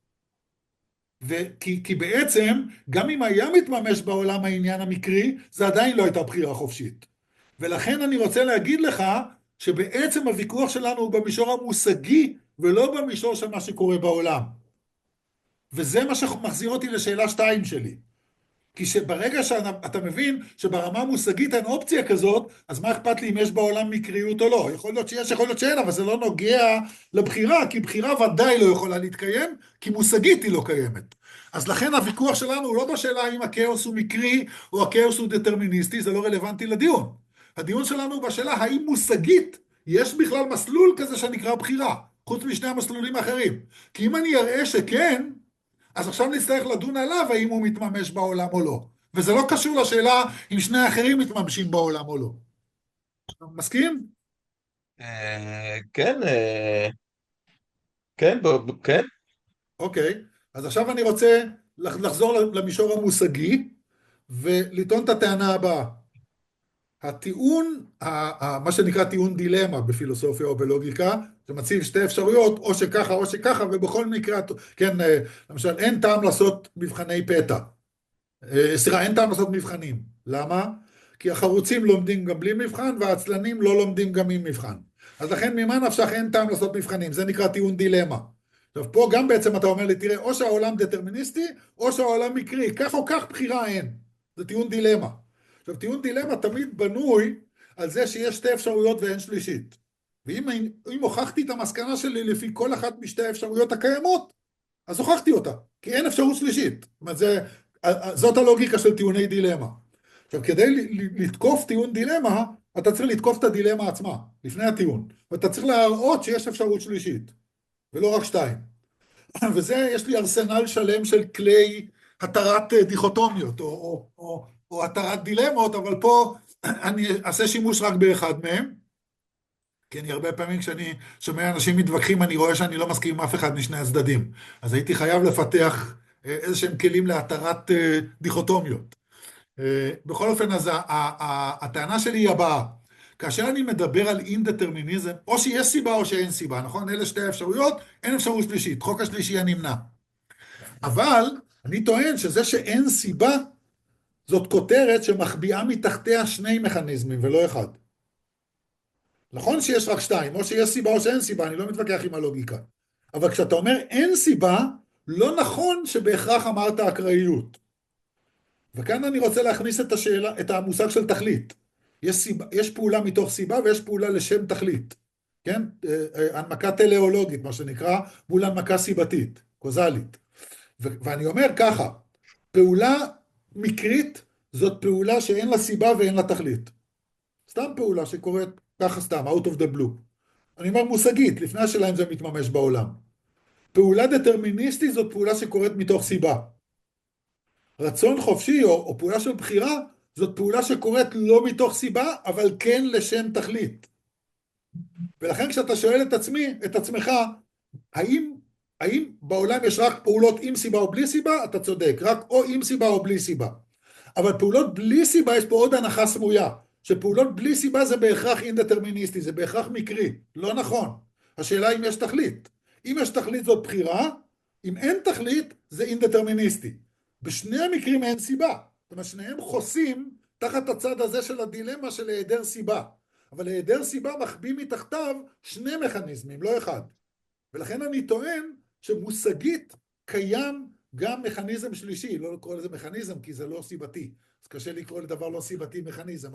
[SPEAKER 2] כי בעצם, גם אם היה מתממש בעולם העניין המקרי, זה עדיין לא הייתה בחירה חופשית. ולכן אני רוצה להגיד לך, שבעצם הוויכוח שלנו הוא במישור המושגי, ולא במישור של מה שקורה בעולם. וזה מה שמחזיר אותי לשאלה 2 שלי. כי שברגע שאתה מבין שברמה המושגית אין אופציה כזאת, אז מה אכפת לי אם יש בעולם מקריות או לא? יכול להיות שיש, יכול להיות שאין, אבל זה לא נוגע לבחירה, כי בחירה ודאי לא יכולה להתקיים, כי מושגית היא לא קיימת. אז לכן הוויכוח שלנו הוא לא בשאלה האם הכאוס הוא מקרי או הכאוס הוא דטרמיניסטי, זה לא רלוונטי לדיון. הדיון שלנו הוא בשאלה האם מושגית יש בכלל מסלול כזה שנקרא בחירה, חוץ משני המסלולים האחרים. כי אם אני אראה שכן, אז עכשיו נצטרך לדון עליו האם הוא מתממש בעולם או לא. וזה לא קשור לשאלה אם שני האחרים מתממשים בעולם או לא. מסכים?
[SPEAKER 1] כן, כן, כן.
[SPEAKER 2] אוקיי. אז עכשיו אני רוצה לחזור למישור המושגי ולטעון את הטענה הבאה. הטיעון, מה שנקרא טיעון דילמה בפילוסופיה או בלוגיקה, שמציב שתי אפשרויות, או שככה או שככה, ובכל מקרה, כן, למשל, אין טעם לעשות מבחני פתע. סליחה, אין טעם לעשות מבחנים. למה? כי החרוצים לומדים גם בלי מבחן, והעצלנים לא לומדים גם עם מבחן. אז לכן ממה נפשך אין טעם לעשות מבחנים, זה נקרא טיעון דילמה. עכשיו פה גם בעצם אתה אומר לי, תראה, או שהעולם דטרמיניסטי, או שהעולם מקרי, כך או כך בחירה אין. זה טיעון דילמה. עכשיו טיעון דילמה תמיד בנוי על זה שיש שתי אפשרויות ואין שלישית. ואם הוכחתי את המסקנה שלי לפי כל אחת משתי האפשרויות הקיימות, אז הוכחתי אותה, כי אין אפשרות שלישית. זאת אומרת, זאת הלוגיקה של טיעוני דילמה. עכשיו, כדי לתקוף טיעון דילמה, אתה צריך לתקוף את הדילמה עצמה, לפני הטיעון. ואתה צריך להראות שיש אפשרות שלישית, ולא רק שתיים. וזה, יש לי ארסנל שלם של כלי התרת דיכוטומיות, או התרת דילמות, אבל פה אני אעשה שימוש רק באחד מהם, כי אני הרבה פעמים כשאני שומע אנשים מתווכחים, אני רואה שאני לא מסכים עם אף אחד משני הצדדים. אז הייתי חייב לפתח איזה שהם כלים להתרת דיכוטומיות. בכל אופן, אז הטענה שלי היא הבאה. כאשר אני מדבר על אינדטרמיניזם, או שיש סיבה או שאין סיבה, נכון? אלה שתי האפשרויות, אין אפשרות שלישית. חוק השלישי הנמנע. אבל אני טוען שזה שאין סיבה, זאת כותרת שמחביאה מתחתיה שני מכניזמים ולא אחד. נכון שיש רק שתיים, או שיש סיבה או שאין סיבה, אני לא מתווכח עם הלוגיקה. אבל כשאתה אומר אין סיבה, לא נכון שבהכרח אמרת אקראיות. וכאן אני רוצה להכניס את השאלה, את המושג של תכלית. יש פעולה מתוך סיבה ויש פעולה לשם תכלית. כן? הנמקה טלאולוגית, מה שנקרא, מול הנמקה סיבתית, קוזלית. ואני אומר ככה, פעולה מקרית זאת פעולה שאין לה סיבה ואין לה תכלית. סתם פעולה שקורית ככה סתם, out of the blue. אני אומר מושגית, לפני השאלה אם זה מתממש בעולם. פעולה דטרמיניסטית זאת פעולה שקורית מתוך סיבה. רצון חופשי או פעולה של בחירה זאת פעולה שקורית לא מתוך סיבה, אבל כן לשם תכלית. ולכן כשאתה שואל את עצמך, האם בעולם יש רק פעולות עם סיבה או בלי סיבה? אתה צודק, רק או עם סיבה או בלי סיבה. אבל פעולות בלי סיבה יש פה עוד הנחה סמויה, שפעולות בלי סיבה זה בהכרח אינדטרמיניסטי, זה בהכרח מקרי. לא נכון. השאלה אם יש תכלית. אם יש תכלית זאת בחירה, אם אין תכלית זה אינדטרמיניסטי. בשני המקרים אין סיבה. זאת אומרת, שניהם חוסים תחת הצד הזה של הדילמה של היעדר סיבה. אבל היעדר סיבה מחביא מתחתיו שני מכניזמים, לא אחד. ולכן אני טוען שמושגית קיים גם מכניזם שלישי, לא לקרוא לזה מכניזם כי זה לא סיבתי, אז קשה לקרוא לדבר לא סיבתי מכניזם,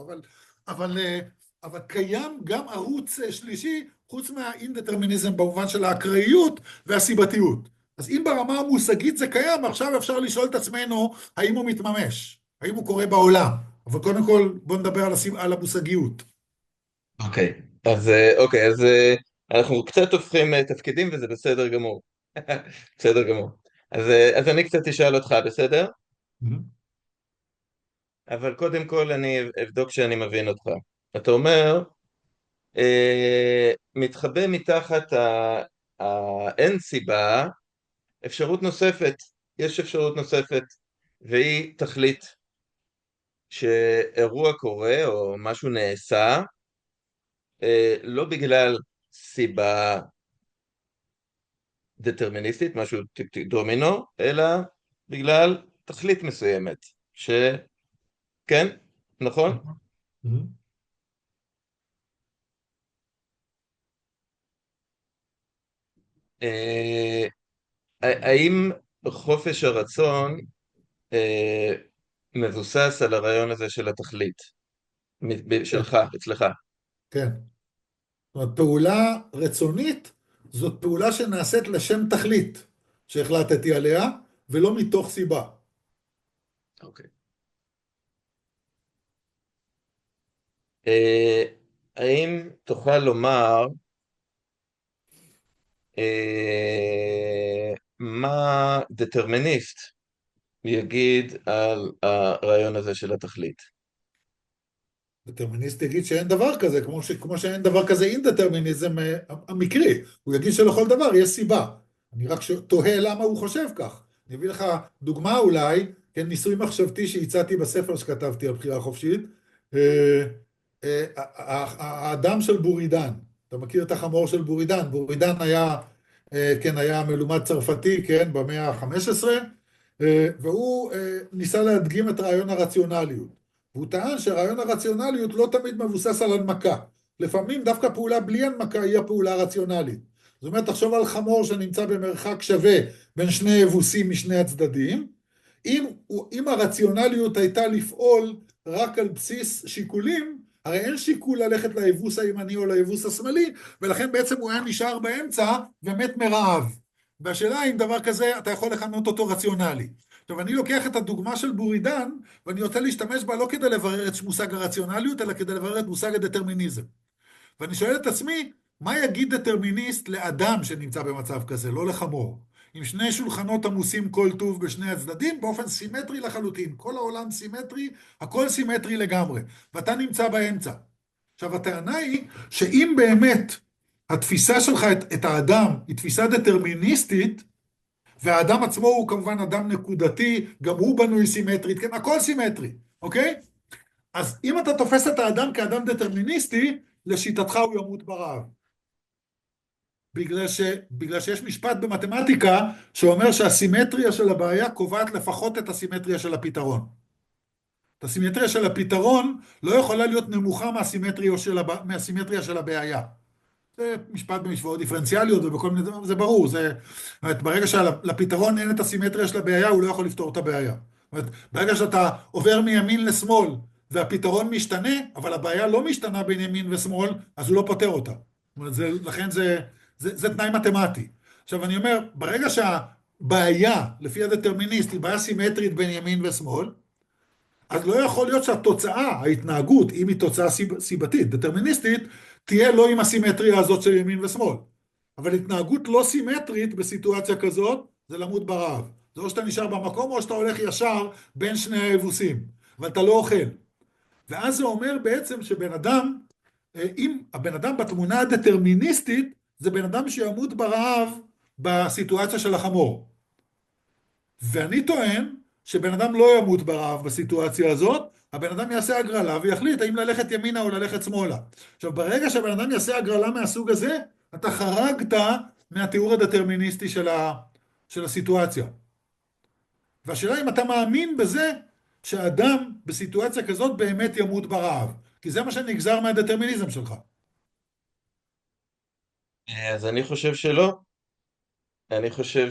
[SPEAKER 2] אבל קיים גם ערוץ שלישי חוץ מהאינדטרמיניזם במובן של האקראיות והסיבתיות. אז אם ברמה המושגית זה קיים, עכשיו אפשר לשאול את עצמנו האם הוא מתממש, האם הוא קורה בעולם, אבל קודם כל בוא נדבר על המושגיות.
[SPEAKER 1] אוקיי, אז אנחנו קצת הופכים תפקידים וזה בסדר גמור. בסדר גמור. אז אני קצת אשאל אותך, בסדר? אבל קודם כל אני אבדוק שאני מבין אותך. אתה אומר, מתחבא מתחת האין סיבה אפשרות נוספת, יש אפשרות נוספת, והיא תכלית שאירוע קורה או משהו נעשה, לא בגלל סיבה דטרמיניסטית, משהו דומינו, אלא בגלל תכלית מסוימת, כן, נכון?
[SPEAKER 2] Mhm.
[SPEAKER 1] אה, האם חופש הרצון אה, מבוסס על הרעיון הזה של התכלית,
[SPEAKER 2] כן,
[SPEAKER 1] שלך, אצלך?
[SPEAKER 2] כן. זאת אומרת, פעולה רצונית זאת פעולה שנעשית לשם תכלית שהחלטתי עליה, ולא מתוך סיבה.
[SPEAKER 1] אוקיי. אה, האם תוכל לומר מה דטרמיניסט יגיד על הרעיון הזה של התכלית?
[SPEAKER 2] דטרמיניסט יגיד שאין דבר כזה, כמו שאין דבר כזה אינדטרמיניזם המקרי. הוא יגיד שלכל דבר יש סיבה. אני רק תוהה למה הוא חושב כך. אני אביא לך דוגמה אולי, כן, ניסוי מחשבתי שהצעתי בספר שכתבתי על בחירה חופשית. האדם של בורידן. אתה מכיר את החמור של בורידן? בורידן היה, כן, היה מלומד צרפתי, כן, במאה ה-15, והוא ניסה להדגים את רעיון הרציונליות. והוא טען שרעיון הרציונליות לא תמיד מבוסס על הנמקה. לפעמים דווקא פעולה בלי הנמקה היא הפעולה הרציונלית. זאת אומרת, תחשוב על חמור שנמצא במרחק שווה בין שני יבוסים משני הצדדים. אם הרציונליות הייתה לפעול רק על בסיס שיקולים, הרי אין שיקול ללכת ליבוס הימני או ליבוס השמאלי, ולכן בעצם הוא היה נשאר באמצע ומת מרעב. והשאלה אם דבר כזה אתה יכול לכנות אותו רציונלי. עכשיו, אני לוקח את הדוגמה של בורידן, ואני רוצה להשתמש בה לא כדי לברר את מושג הרציונליות, אלא כדי לברר את מושג הדטרמיניזם. ואני שואל את עצמי, מה יגיד דטרמיניסט לאדם שנמצא במצב כזה, לא לחמור? עם שני שולחנות עמוסים כל טוב בשני הצדדים, באופן סימטרי לחלוטין. כל העולם סימטרי, הכל סימטרי לגמרי. ואתה נמצא באמצע. עכשיו, הטענה היא שאם באמת התפיסה שלך את האדם היא תפיסה דטרמיניסטית, והאדם עצמו הוא כמובן אדם נקודתי, גם הוא בנוי סימטרית, כן, הכל סימטרי, אוקיי? אז אם אתה תופס את האדם כאדם דטרמיניסטי, לשיטתך הוא ימות ברעב. בגלל שיש משפט במתמטיקה שאומר שהסימטריה של הבעיה קובעת לפחות את הסימטריה של הפתרון. את הסימטריה של הפתרון לא יכולה להיות נמוכה מהסימטריה של הבעיה. זה משפט במשוואות דיפרנציאליות ובכל מיני דברים, זה ברור. ברגע שלפתרון אין את הסימטריה של הבעיה, הוא לא יכול לפתור את הבעיה. ברגע שאתה עובר מימין לשמאל והפתרון משתנה, אבל הבעיה לא משתנה בין ימין ושמאל, אז הוא לא פותר אותה. לכן זה תנאי מתמטי. עכשיו אני אומר, ברגע שהבעיה, לפי הדטרמיניסט, היא בעיה סימטרית בין ימין ושמאל, אז לא יכול להיות שהתוצאה, ההתנהגות, אם היא תוצאה סיבתית, דטרמיניסטית, תהיה לא עם הסימטריה הזאת של ימין ושמאל. אבל התנהגות לא סימטרית בסיטואציה כזאת, זה למות ברעב. זה או שאתה נשאר במקום, או שאתה הולך ישר בין שני היבוסים. אבל אתה לא אוכל. ואז זה אומר בעצם שבן אדם, אם הבן אדם בתמונה הדטרמיניסטית, זה בן אדם שימות ברעב בסיטואציה של החמור. ואני טוען שבן אדם לא ימות ברעב בסיטואציה הזאת, הבן אדם יעשה הגרלה ויחליט האם ללכת ימינה או ללכת שמאלה. עכשיו, ברגע שהבן אדם יעשה הגרלה מהסוג הזה, אתה חרגת מהתיאור הדטרמיניסטי של הסיטואציה. והשאלה אם אתה מאמין בזה שאדם בסיטואציה כזאת באמת ימות ברעב. כי זה מה שנגזר מהדטרמיניזם שלך.
[SPEAKER 1] אז אני חושב שלא. אני חושב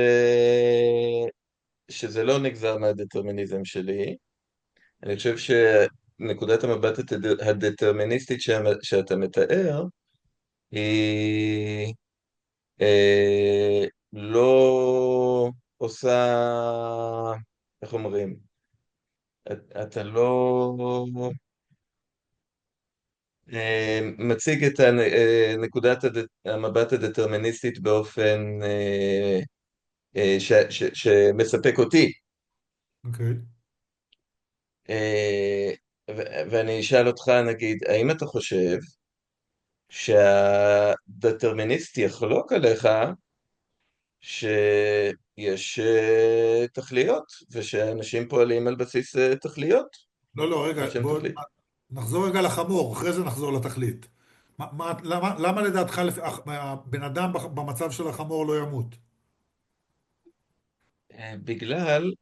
[SPEAKER 1] שזה לא נגזר מהדטרמיניזם שלי. אני חושב שנקודת המבט הדטרמיניסטית שאתה מתאר היא לא עושה, איך אומרים? אתה לא מציג את נקודת המבט הדטרמיניסטית באופן שמספק אותי.
[SPEAKER 2] אוקיי.
[SPEAKER 1] ואני אשאל אותך, נגיד, האם אתה חושב שהדטרמיניסט יחלוק עליך שיש תכליות, ושאנשים פועלים על בסיס תכליות?
[SPEAKER 2] לא, לא, רגע,
[SPEAKER 1] מה שהם
[SPEAKER 2] בואו
[SPEAKER 1] תכלית.
[SPEAKER 2] נחזור רגע לחמור, אחרי זה נחזור לתכלית. למה לדעתך הבן אדם במצב של החמור לא ימות?
[SPEAKER 1] בגלל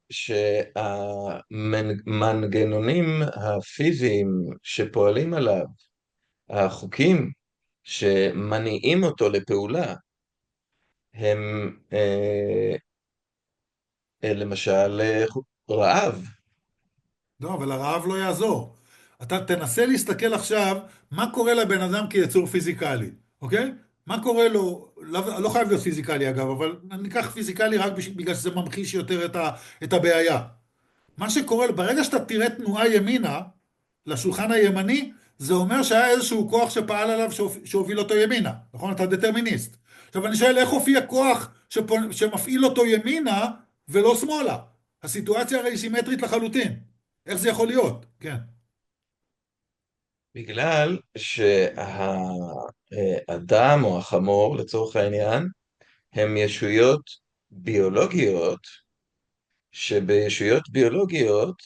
[SPEAKER 1] שהמנגנונים הפיזיים שפועלים עליו, החוקים שמניעים אותו לפעולה, הם למשל רעב.
[SPEAKER 2] לא, אבל הרעב לא יעזור. אתה תנסה להסתכל עכשיו מה קורה לבן אדם כיצור פיזיקלי, אוקיי? מה קורה לו, לא חייב להיות פיזיקלי אגב, אבל ניקח פיזיקלי רק בגלל שזה ממחיש יותר את הבעיה. מה שקורה, ברגע שאתה תראה תנועה ימינה, לשולחן הימני, זה אומר שהיה איזשהו כוח שפעל עליו שהוביל אותו ימינה, נכון? אתה דטרמיניסט. עכשיו אני שואל, איך הופיע כוח שמפעיל אותו ימינה ולא שמאלה? הסיטואציה הרי היא סימטרית לחלוטין. איך זה יכול להיות? כן.
[SPEAKER 1] בגלל שהאדם או החמור, לצורך העניין, הם ישויות ביולוגיות, שבישויות ביולוגיות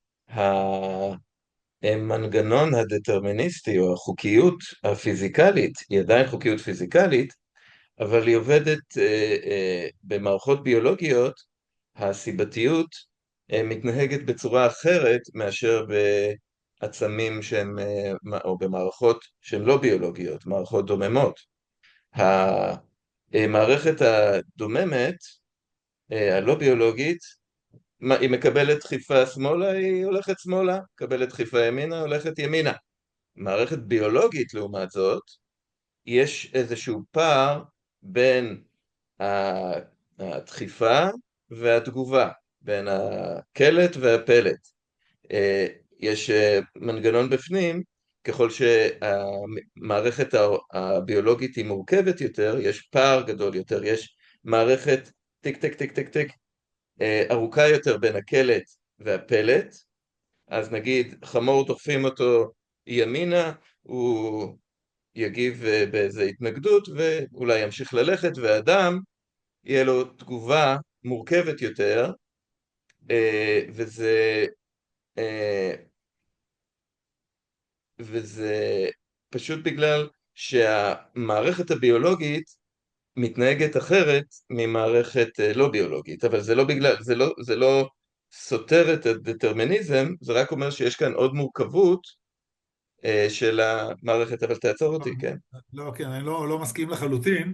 [SPEAKER 1] המנגנון הדטרמיניסטי או החוקיות הפיזיקלית היא עדיין חוקיות פיזיקלית, אבל היא עובדת במערכות ביולוגיות, הסיבתיות מתנהגת בצורה אחרת מאשר בעצמים שהם, או במערכות שהן לא ביולוגיות, מערכות דוממות. המערכת הדוממת, הלא ביולוגית, היא מקבלת דחיפה שמאלה, היא הולכת שמאלה, מקבלת דחיפה ימינה, הולכת ימינה. מערכת ביולוגית, לעומת זאת, יש איזשהו פער בין הדחיפה והתגובה, בין הקלט והפלט. יש מנגנון בפנים, ככל שהמערכת הביולוגית היא מורכבת יותר, יש פער גדול יותר, יש מערכת טיק טיק טיק טיק טיק ארוכה יותר בין הקלט והפלט. אז נגיד חמור דוחפים אותו ימינה, הוא יגיב באיזו התנגדות ואולי ימשיך ללכת, ואדם יהיה לו תגובה מורכבת יותר, וזה וזה פשוט בגלל שהמערכת הביולוגית מתנהגת אחרת ממערכת לא ביולוגית, אבל זה לא בגלל, זה לא סותר את הדטרמיניזם, זה רק אומר שיש כאן עוד מורכבות של המערכת, אבל תעצור אותי, כן?
[SPEAKER 2] לא, כן, אני לא מסכים לחלוטין.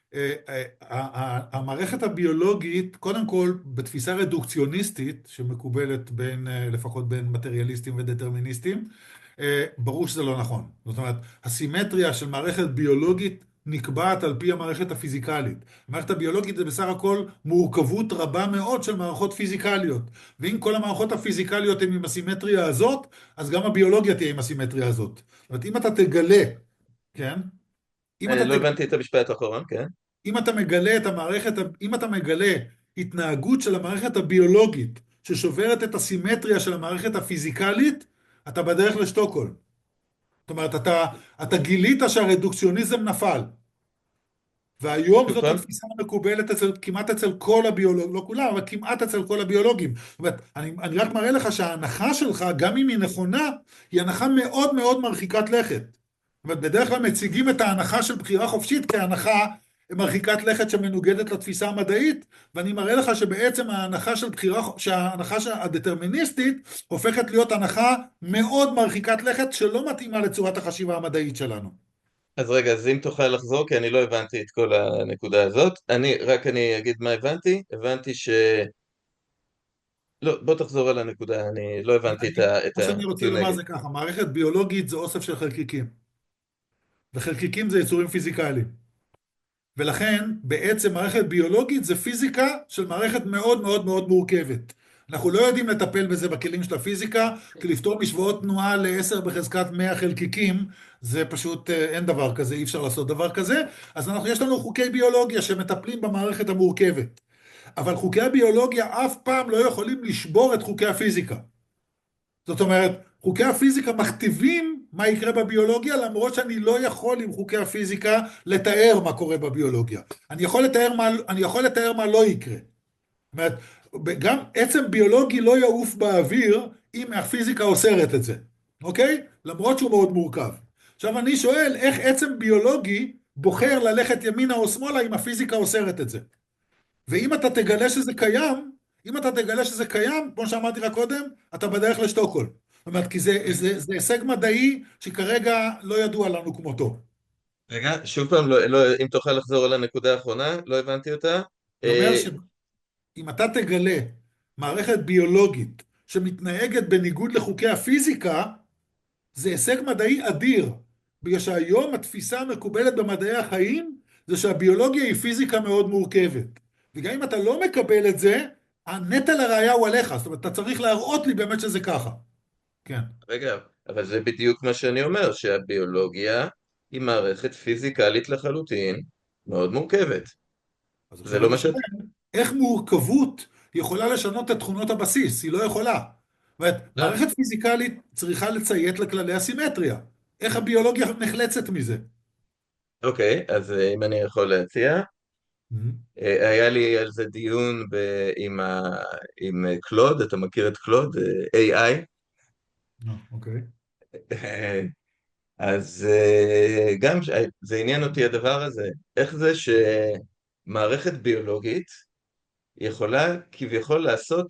[SPEAKER 2] המערכת הביולוגית, קודם כל, בתפיסה רדוקציוניסטית, שמקובלת לפחות בין מטריאליסטים ודטרמיניסטים, ברור שזה לא נכון. זאת אומרת, הסימטריה של מערכת ביולוגית נקבעת על פי המערכת הפיזיקלית. המערכת הביולוגית זה בסך הכל מורכבות רבה מאוד של מערכות פיזיקליות. ואם כל המערכות הפיזיקליות הן עם הסימטריה הזאת, אז גם הביולוגיה תהיה עם הסימטריה הזאת. זאת אומרת, אם אתה תגלה, כן? אם אתה
[SPEAKER 1] לא
[SPEAKER 2] תגלה,
[SPEAKER 1] הבנתי את המשפט האחרון, כן?
[SPEAKER 2] אם אתה מגלה את המערכת, אם אתה מגלה התנהגות של המערכת הביולוגית ששוברת את הסימטריה של המערכת הפיזיקלית, אתה בדרך לשטוקהולם. זאת אומרת, אתה גילית שהרדוקציוניזם נפל. והיום
[SPEAKER 1] שוב
[SPEAKER 2] זאת
[SPEAKER 1] פעם,
[SPEAKER 2] התפיסה המקובלת כמעט אצל כל הביולוגים, לא כולם, אבל כמעט אצל כל הביולוגים. זאת אומרת, אני רק מראה לך שההנחה שלך, גם אם היא נכונה, היא הנחה מאוד מאוד מרחיקת לכת. זאת אומרת, בדרך כלל מציגים את ההנחה של בחירה חופשית כהנחה מרחיקת לכת שמנוגדת לתפיסה המדעית, ואני מראה לך שבעצם ההנחה של שההנחה הדטרמיניסטית הופכת להיות הנחה מאוד מרחיקת לכת שלא מתאימה לצורת החשיבה המדעית שלנו.
[SPEAKER 1] אז רגע, אז אם תוכל לחזור, כי אני לא הבנתי את כל הנקודה הזאת. אני אגיד מה הבנתי. הבנתי לא, בוא תחזור על הנקודה, אני לא הבנתי את
[SPEAKER 2] מה שאני רוצה
[SPEAKER 1] הטיעון
[SPEAKER 2] לומר
[SPEAKER 1] נגד.
[SPEAKER 2] זה ככה, מערכת ביולוגית זה אוסף של חלקיקים, וחלקיקים זה יצורים פיזיקליים. ולכן בעצם מערכת ביולוגית זה פיזיקה של מערכת מאוד מאוד מאוד מורכבת. אנחנו לא יודעים לטפל בזה בכלים של הפיזיקה, כי לפתור משוואות תנועה ל-10 בחזקת 100 חלקיקים, זה פשוט אין דבר כזה, אי אפשר לעשות דבר כזה. אז יש לנו חוקי ביולוגיה שמטפלים במערכת המורכבת. אבל חוקי הביולוגיה אף פעם לא יכולים לשבור את חוקי הפיזיקה. זאת אומרת, חוקי הפיזיקה מכתיבים מה יקרה בביולוגיה, למרות שאני לא יכול עם חוקי הפיזיקה לתאר מה קורה בביולוגיה. אני יכול לתאר מה לא יקרה. זאת אומרת, גם עצם ביולוגי לא יעוף באוויר אם הפיזיקה אוסרת את זה, אוקיי? למרות שהוא מאוד מורכב. עכשיו אני שואל, איך עצם ביולוגי בוחר ללכת ימינה או שמאלה אם הפיזיקה אוסרת את זה? ואם אתה תגלה שזה קיים, אם אתה תגלה שזה קיים, כמו שאמרתי רק קודם, אתה בדרך לשטוקהולם. זאת אומרת, כי זה הישג מדעי שכרגע לא ידוע לנו כמותו.
[SPEAKER 1] רגע, שוב פעם, אם תוכל לחזור על הנקודה האחרונה, לא הבנתי אותה.
[SPEAKER 2] זה אומר
[SPEAKER 1] אה,
[SPEAKER 2] שאם אתה תגלה מערכת ביולוגית שמתנהגת בניגוד לחוקי הפיזיקה, זה הישג מדעי אדיר, בגלל שהיום התפיסה המקובלת במדעי החיים זה שהביולוגיה היא פיזיקה מאוד מורכבת. וגם אם אתה לא מקבל את זה, הנטל הראייה הוא עליך, זאת אומרת, אתה צריך להראות לי באמת שזה ככה. כן.
[SPEAKER 1] רגע, אבל זה בדיוק מה שאני אומר, שהביולוגיה היא מערכת פיזיקלית לחלוטין, מאוד מורכבת.
[SPEAKER 2] אז
[SPEAKER 1] זה
[SPEAKER 2] עכשיו
[SPEAKER 1] לא
[SPEAKER 2] אני
[SPEAKER 1] מה
[SPEAKER 2] שואל,
[SPEAKER 1] שאת...
[SPEAKER 2] איך מורכבות יכולה לשנות את תכונות הבסיס? היא לא יכולה. זאת אומרת,
[SPEAKER 1] לא.
[SPEAKER 2] מערכת פיזיקלית צריכה לציית לכללי הסימטריה. איך הביולוגיה נחלצת מזה?
[SPEAKER 1] אוקיי, אז אם אני יכול להציע,
[SPEAKER 2] Mhm.
[SPEAKER 1] היה לי על זה דיון עם קלוד, אתה מכיר את קלוד? AI.
[SPEAKER 2] אוקיי.
[SPEAKER 1] אז זה עניין אותי הדבר הזה. איך זה שמערכת ביולוגית יכולה כביכול לעשות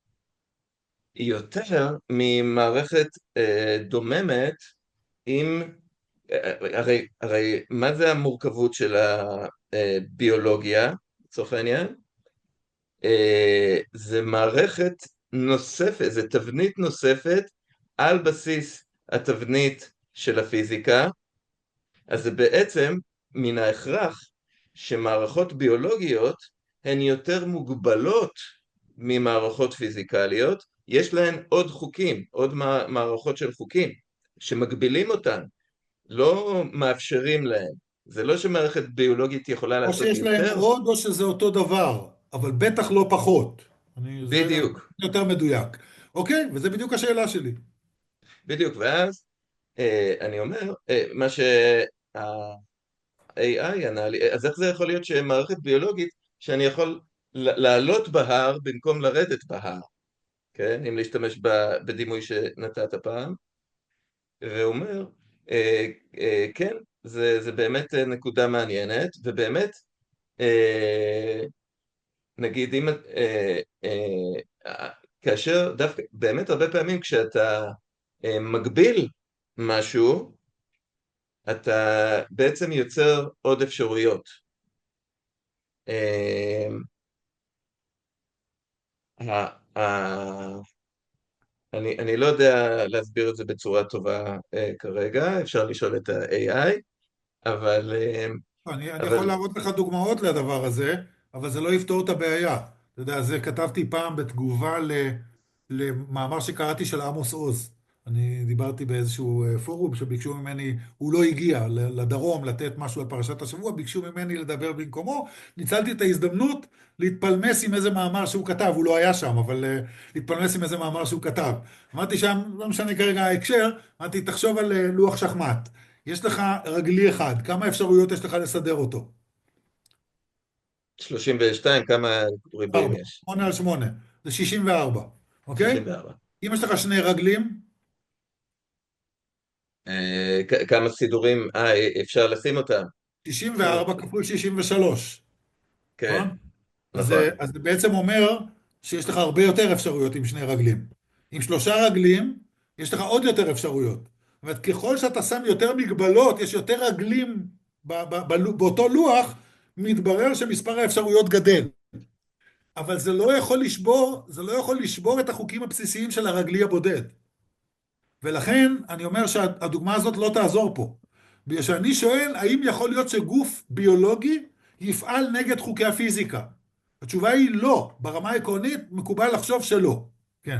[SPEAKER 1] יותר ממערכת דוממת עם... הרי מה זה המורכבות של הביולוגיה, לצורך העניין? זה מערכת נוספת, זה תבנית נוספת על בסיס התבנית של הפיזיקה, אז זה בעצם מן ההכרח שמערכות ביולוגיות הן יותר מוגבלות ממערכות פיזיקליות, יש להן עוד חוקים, עוד מערכות של חוקים שמגבילים אותן, לא מאפשרים להן. זה לא שמערכת ביולוגית יכולה
[SPEAKER 2] או
[SPEAKER 1] לעשות
[SPEAKER 2] שיש להם
[SPEAKER 1] יותר,
[SPEAKER 2] עוד או שזה אותו דבר, אבל בטח לא פחות. זה
[SPEAKER 1] בדיוק,
[SPEAKER 2] יותר מדויק. אוקיי? וזה בדיוק השאלה שלי.
[SPEAKER 1] בדיוק, ואז אני אומר, מה שה-AI ענה לי, אז איך זה יכול להיות שמערכת ביולוגית שאני יכול לעלות בהר במקום לרדת בהר, כן? אם להשתמש בדימוי שנתת פעם, והוא אומר, כן, זה באמת נקודה מעניינת, ובאמת, אה, נגיד אם, כאשר דווקא, באמת הרבה פעמים כשאתה מגביל משהו, אתה בעצם יוצר עוד אפשרויות. אה, ה- ה- אני לא יודע להסביר את זה בצורה טובה כרגע, אפשר לשאול את ה-AI, אבל,
[SPEAKER 2] אני יכול
[SPEAKER 1] אבל
[SPEAKER 2] להראות לך דוגמאות לדבר הזה, אבל זה לא יפתור את הבעיה. אתה יודע, זה כתבתי פעם בתגובה למאמר שקראתי של עמוס עוז. אני דיברתי באיזשהו פורום שביקשו ממני, הוא לא הגיע לדרום לתת משהו על פרשת השבוע, ביקשו ממני לדבר במקומו, ניצלתי את ההזדמנות להתפלמס עם איזה מאמר שהוא כתב, הוא לא היה שם, אבל להתפלמס עם איזה מאמר שהוא כתב. אמרתי שם, לא משנה כרגע ההקשר, אמרתי, תחשוב על לוח שחמט. יש לך רגלי אחד, כמה אפשרויות יש לך לסדר אותו?
[SPEAKER 1] 32, כמה ריבועים
[SPEAKER 2] 4,
[SPEAKER 1] יש?
[SPEAKER 2] 8 על 8, זה 64, אוקיי?
[SPEAKER 1] 64.
[SPEAKER 2] אם יש לך שני רגלים,
[SPEAKER 1] כמה סידורים, אפשר לשים אותם, אפשר,
[SPEAKER 2] 64 כפול 63,
[SPEAKER 1] כן,
[SPEAKER 2] נכון?
[SPEAKER 1] נכון.
[SPEAKER 2] אז זה בעצם אומר שיש לך הרבה יותר אפשרויות עם שני רגלים. עם שלושה רגלים, יש לך עוד יותר אפשרויות. זאת אומרת, ככל שאתה שם יותר מגבלות, יש יותר רגלים באותו לוח, מתברר שמספר האפשרויות גדל. אבל זה לא יכול לשבור את החוקים הבסיסיים של הרגלי הבודד. ולכן אני אומר שהדוגמה הזאת לא תעזור פה. בגלל שאני שואל, האם יכול להיות שגוף ביולוגי יפעל נגד חוקי הפיזיקה? התשובה היא לא. ברמה העקרונית מקובל לחשוב שלא. כן.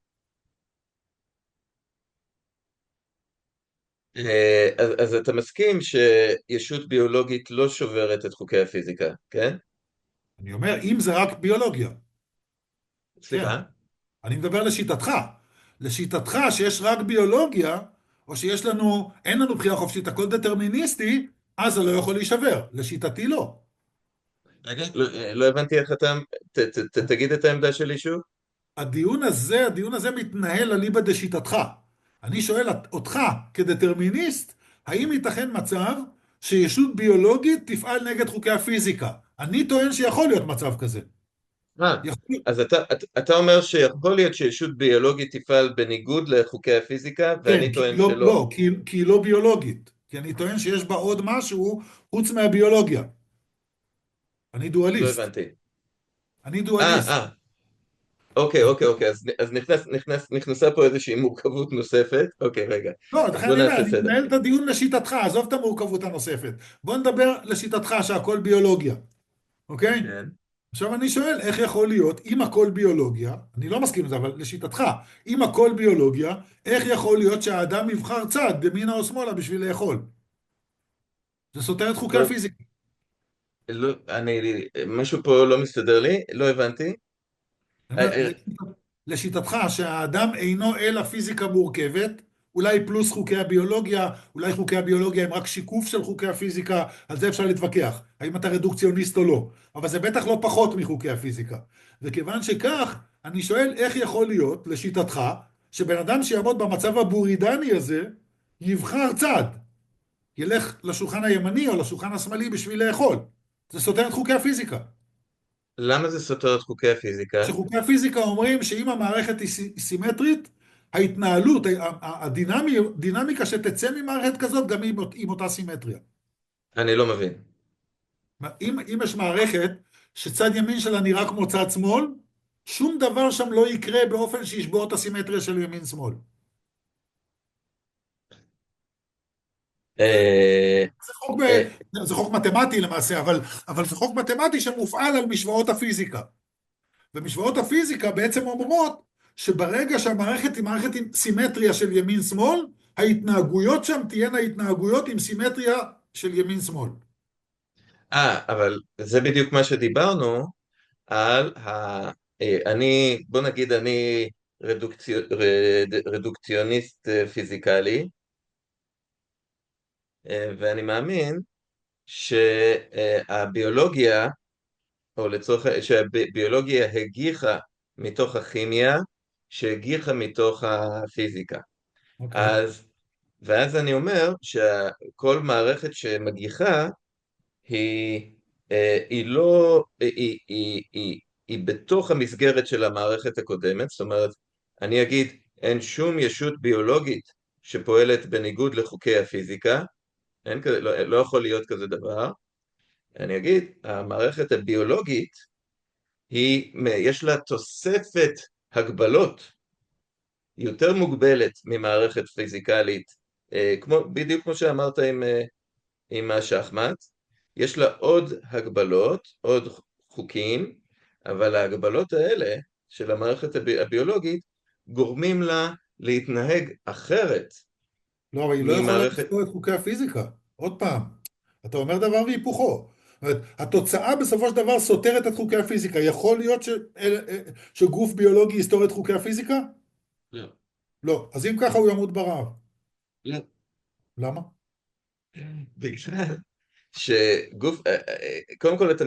[SPEAKER 1] אז אתה מסכים שישות ביולוגית לא שוברת את חוקי הפיזיקה, כן?
[SPEAKER 2] אני אומר, אם זה רק ביולוגיה. כן.
[SPEAKER 1] סליחה?
[SPEAKER 2] אני מדבר לשיטתך. לשיטתך שיש רק ביולוגיה, או שיש לנו, אין לנו בחירה חופשית, הכל דטרמיניסטי, אז זה לא יכול להישבר. לשיטתי לא.
[SPEAKER 1] רגע, לא הבנתי איך אתה... תגיד את העמדה שלי שוב.
[SPEAKER 2] הדיון הזה מתנהל אליבא דשיטתך. אני שואל אותך, כדטרמיניסט, האם ייתכן מצב שישות ביולוגית תפעל נגד חוקי הפיזיקה? אני טוען שיכול להיות מצב כזה.
[SPEAKER 1] אה,
[SPEAKER 2] יכול...
[SPEAKER 1] אז אתה אומר שיכול להיות שישות ביולוגית תפעל בניגוד לחוקי הפיזיקה,
[SPEAKER 2] כן,
[SPEAKER 1] ואני
[SPEAKER 2] כי
[SPEAKER 1] טוען
[SPEAKER 2] לא,
[SPEAKER 1] שלא.
[SPEAKER 2] לא, כי היא לא ביולוגית. כי אני טוען שיש בה עוד משהו חוץ מהביולוגיה. אני
[SPEAKER 1] לא
[SPEAKER 2] דואליסט.
[SPEAKER 1] הבנתי.
[SPEAKER 2] אני
[SPEAKER 1] אה,
[SPEAKER 2] דואליסט.
[SPEAKER 1] אה, אוקיי,
[SPEAKER 2] אז
[SPEAKER 1] אוקיי, אוקיי, אז נכנסה פה איזושהי מורכבות נוספת. אוקיי, רגע.
[SPEAKER 2] לא,
[SPEAKER 1] אז
[SPEAKER 2] לכן
[SPEAKER 1] בוא
[SPEAKER 2] אני אומר,
[SPEAKER 1] נעשה
[SPEAKER 2] אני
[SPEAKER 1] סדר.
[SPEAKER 2] מנהל את הדיון לשיטתך, עזוב את המורכבות הנוספת. בוא נדבר לשיטתך שהכל ביולוגיה, אוקיי?
[SPEAKER 1] כן.
[SPEAKER 2] עכשיו אני שואל, איך יכול להיות, אם הכל ביולוגיה, אני לא מסכים לזה, אבל לשיטתך, אם הכל ביולוגיה, איך יכול להיות שהאדם יבחר צד, ימינה או שמאלה, בשביל לאכול? זה סותר את חוקי
[SPEAKER 1] לא,
[SPEAKER 2] הפיזיקה.
[SPEAKER 1] לא, משהו פה לא מסתדר לי, לא הבנתי.
[SPEAKER 2] אני
[SPEAKER 1] אה,
[SPEAKER 2] אומר,
[SPEAKER 1] אה,
[SPEAKER 2] לשיטתך, שהאדם אינו אלא פיזיקה מורכבת, אולי פלוס חוקי הביולוגיה, אולי חוקי הביולוגיה הם רק שיקוף של חוקי הפיזיקה, על זה אפשר להתווכח, האם אתה רדוקציוניסט או לא, אבל זה בטח לא פחות מחוקי הפיזיקה. וכיוון שכך, אני שואל איך יכול להיות, לשיטתך, שבן אדם שיעמוד במצב הבורידני הזה, יבחר צד, ילך לשולחן הימני או לשולחן השמאלי בשביל לאכול. זה סותר את חוקי הפיזיקה.
[SPEAKER 1] למה זה סותר את חוקי הפיזיקה?
[SPEAKER 2] שחוקי הפיזיקה אומרים שאם המערכת היא סימטרית, ההתנהלות, הדינמיקה שתצא ממערכת כזאת, גם היא עם אותה סימטריה.
[SPEAKER 1] אני לא מבין.
[SPEAKER 2] אם יש מערכת שצד ימין שלה נראה כמו צד שמאל, שום דבר שם לא יקרה באופן שישבור את הסימטריה של ימין-שמאל.
[SPEAKER 1] אה,
[SPEAKER 2] זה חוק,
[SPEAKER 1] אה,
[SPEAKER 2] זה חוק מתמטי למעשה, אבל זה חוק מתמטי שמופעל על משוואות הפיזיקה. ומשוואות הפיזיקה בעצם אומרות שברגע שהמערכת היא מערכת עם סימטריה של ימין-שמאל, ההתנהגויות שם תהיינה התנהגויות עם סימטריה של ימין-שמאל.
[SPEAKER 1] אבל זה בדיוק מה שדיברנו על בוא נגיד אני רדוקציוניסט פיזיקלי, ואני מאמין שהביולוגיה, או שהביולוגיה הגיחה מתוך הכימיה, שהגיחה מתוך הפיזיקה.
[SPEAKER 2] אוקיי.
[SPEAKER 1] אז, ואז אני אומר שכל מערכת שמגיחה היא לא, היא בתוך המסגרת של המערכת הקודמת, זאת אומרת, אני אגיד, אין שום ישות ביולוגית שפועלת בניגוד לחוקי הפיזיקה, אין כזה, לא יכול להיות כזה דבר. אני אגיד, המערכת הביולוגית, יש לה תוספת הגבלות יותר מוגבלת ממערכת פיזיקלית, בדיוק כמו שאמרת עם השחמט, יש לה עוד הגבלות, עוד חוקים, אבל ההגבלות האלה של המערכת הביולוגית גורמים לה להתנהג אחרת
[SPEAKER 2] לא, אבל היא לא יכולה
[SPEAKER 1] ממערכת...
[SPEAKER 2] לסתור את חוקי הפיזיקה. עוד פעם, אתה אומר דבר והיפוכו. זאת אומרת, התוצאה בסופו של דבר סותרת את חוקי הפיזיקה. יכול להיות שגוף ביולוגי יסתור את חוקי הפיזיקה?
[SPEAKER 1] לא,
[SPEAKER 2] לא. אז אם ככה הוא ימות ברעב.
[SPEAKER 1] לא.
[SPEAKER 2] למה?
[SPEAKER 1] בגלל שגוף, קודם כל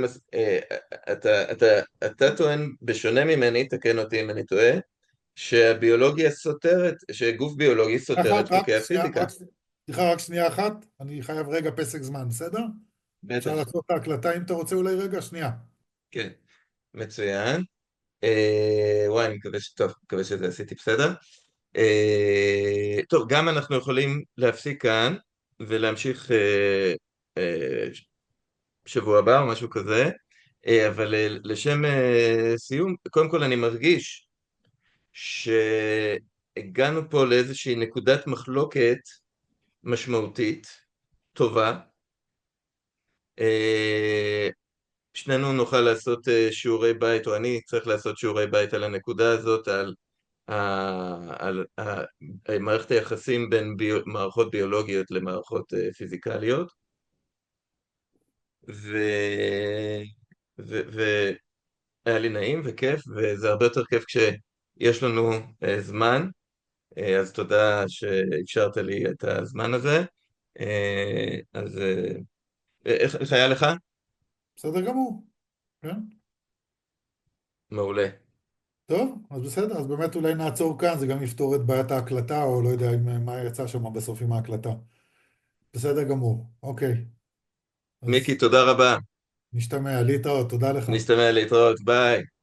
[SPEAKER 1] אתה טוען, בשונה ממני, תקן אותי אם אני טועה, שהביולוגיה סותרת, שגוף ביולוגי סותר את
[SPEAKER 2] אחת, רק
[SPEAKER 1] חוקי
[SPEAKER 2] שנייה,
[SPEAKER 1] הפיזיקה.
[SPEAKER 2] סליחה, רק שנייה אחת. אני חייב רגע פסק זמן, בסדר? אפשר
[SPEAKER 1] בטח,
[SPEAKER 2] לעשות את ההקלטה אם אתה רוצה אולי רגע? שנייה.
[SPEAKER 1] כן, מצוין. וואי, אני מקווה טוב, מקווה שזה עשיתי בסדר. טוב, גם אנחנו יכולים להפסיק כאן ולהמשיך שבוע הבא או משהו כזה, אבל לשם סיום, קודם כל אני מרגיש שהגענו פה לאיזושהי נקודת מחלוקת משמעותית, טובה. שנינו נוכל לעשות שיעורי בית, או אני צריך לעשות שיעורי בית על הנקודה הזאת, על מערכת היחסים בין מערכות ביולוגיות למערכות פיזיקליות, ו... והיה לי נעים וכיף, וזה הרבה יותר כיף כשיש לנו זמן, אז תודה שאפשרת לי את הזמן הזה. אז איך היה לך?
[SPEAKER 2] בסדר גמור. כן?
[SPEAKER 1] מעולה.
[SPEAKER 2] טוב, אז בסדר, אז באמת אולי נעצור כאן, זה גם יפתור את בעיית ההקלטה, או לא יודע מה יצא שם בסוף עם ההקלטה. בסדר גמור. אוקיי,
[SPEAKER 1] מיקי,
[SPEAKER 2] אז
[SPEAKER 1] תודה רבה.
[SPEAKER 2] נשתמע, להתראות, תודה לך.
[SPEAKER 1] נסתמע להתראות, ביי.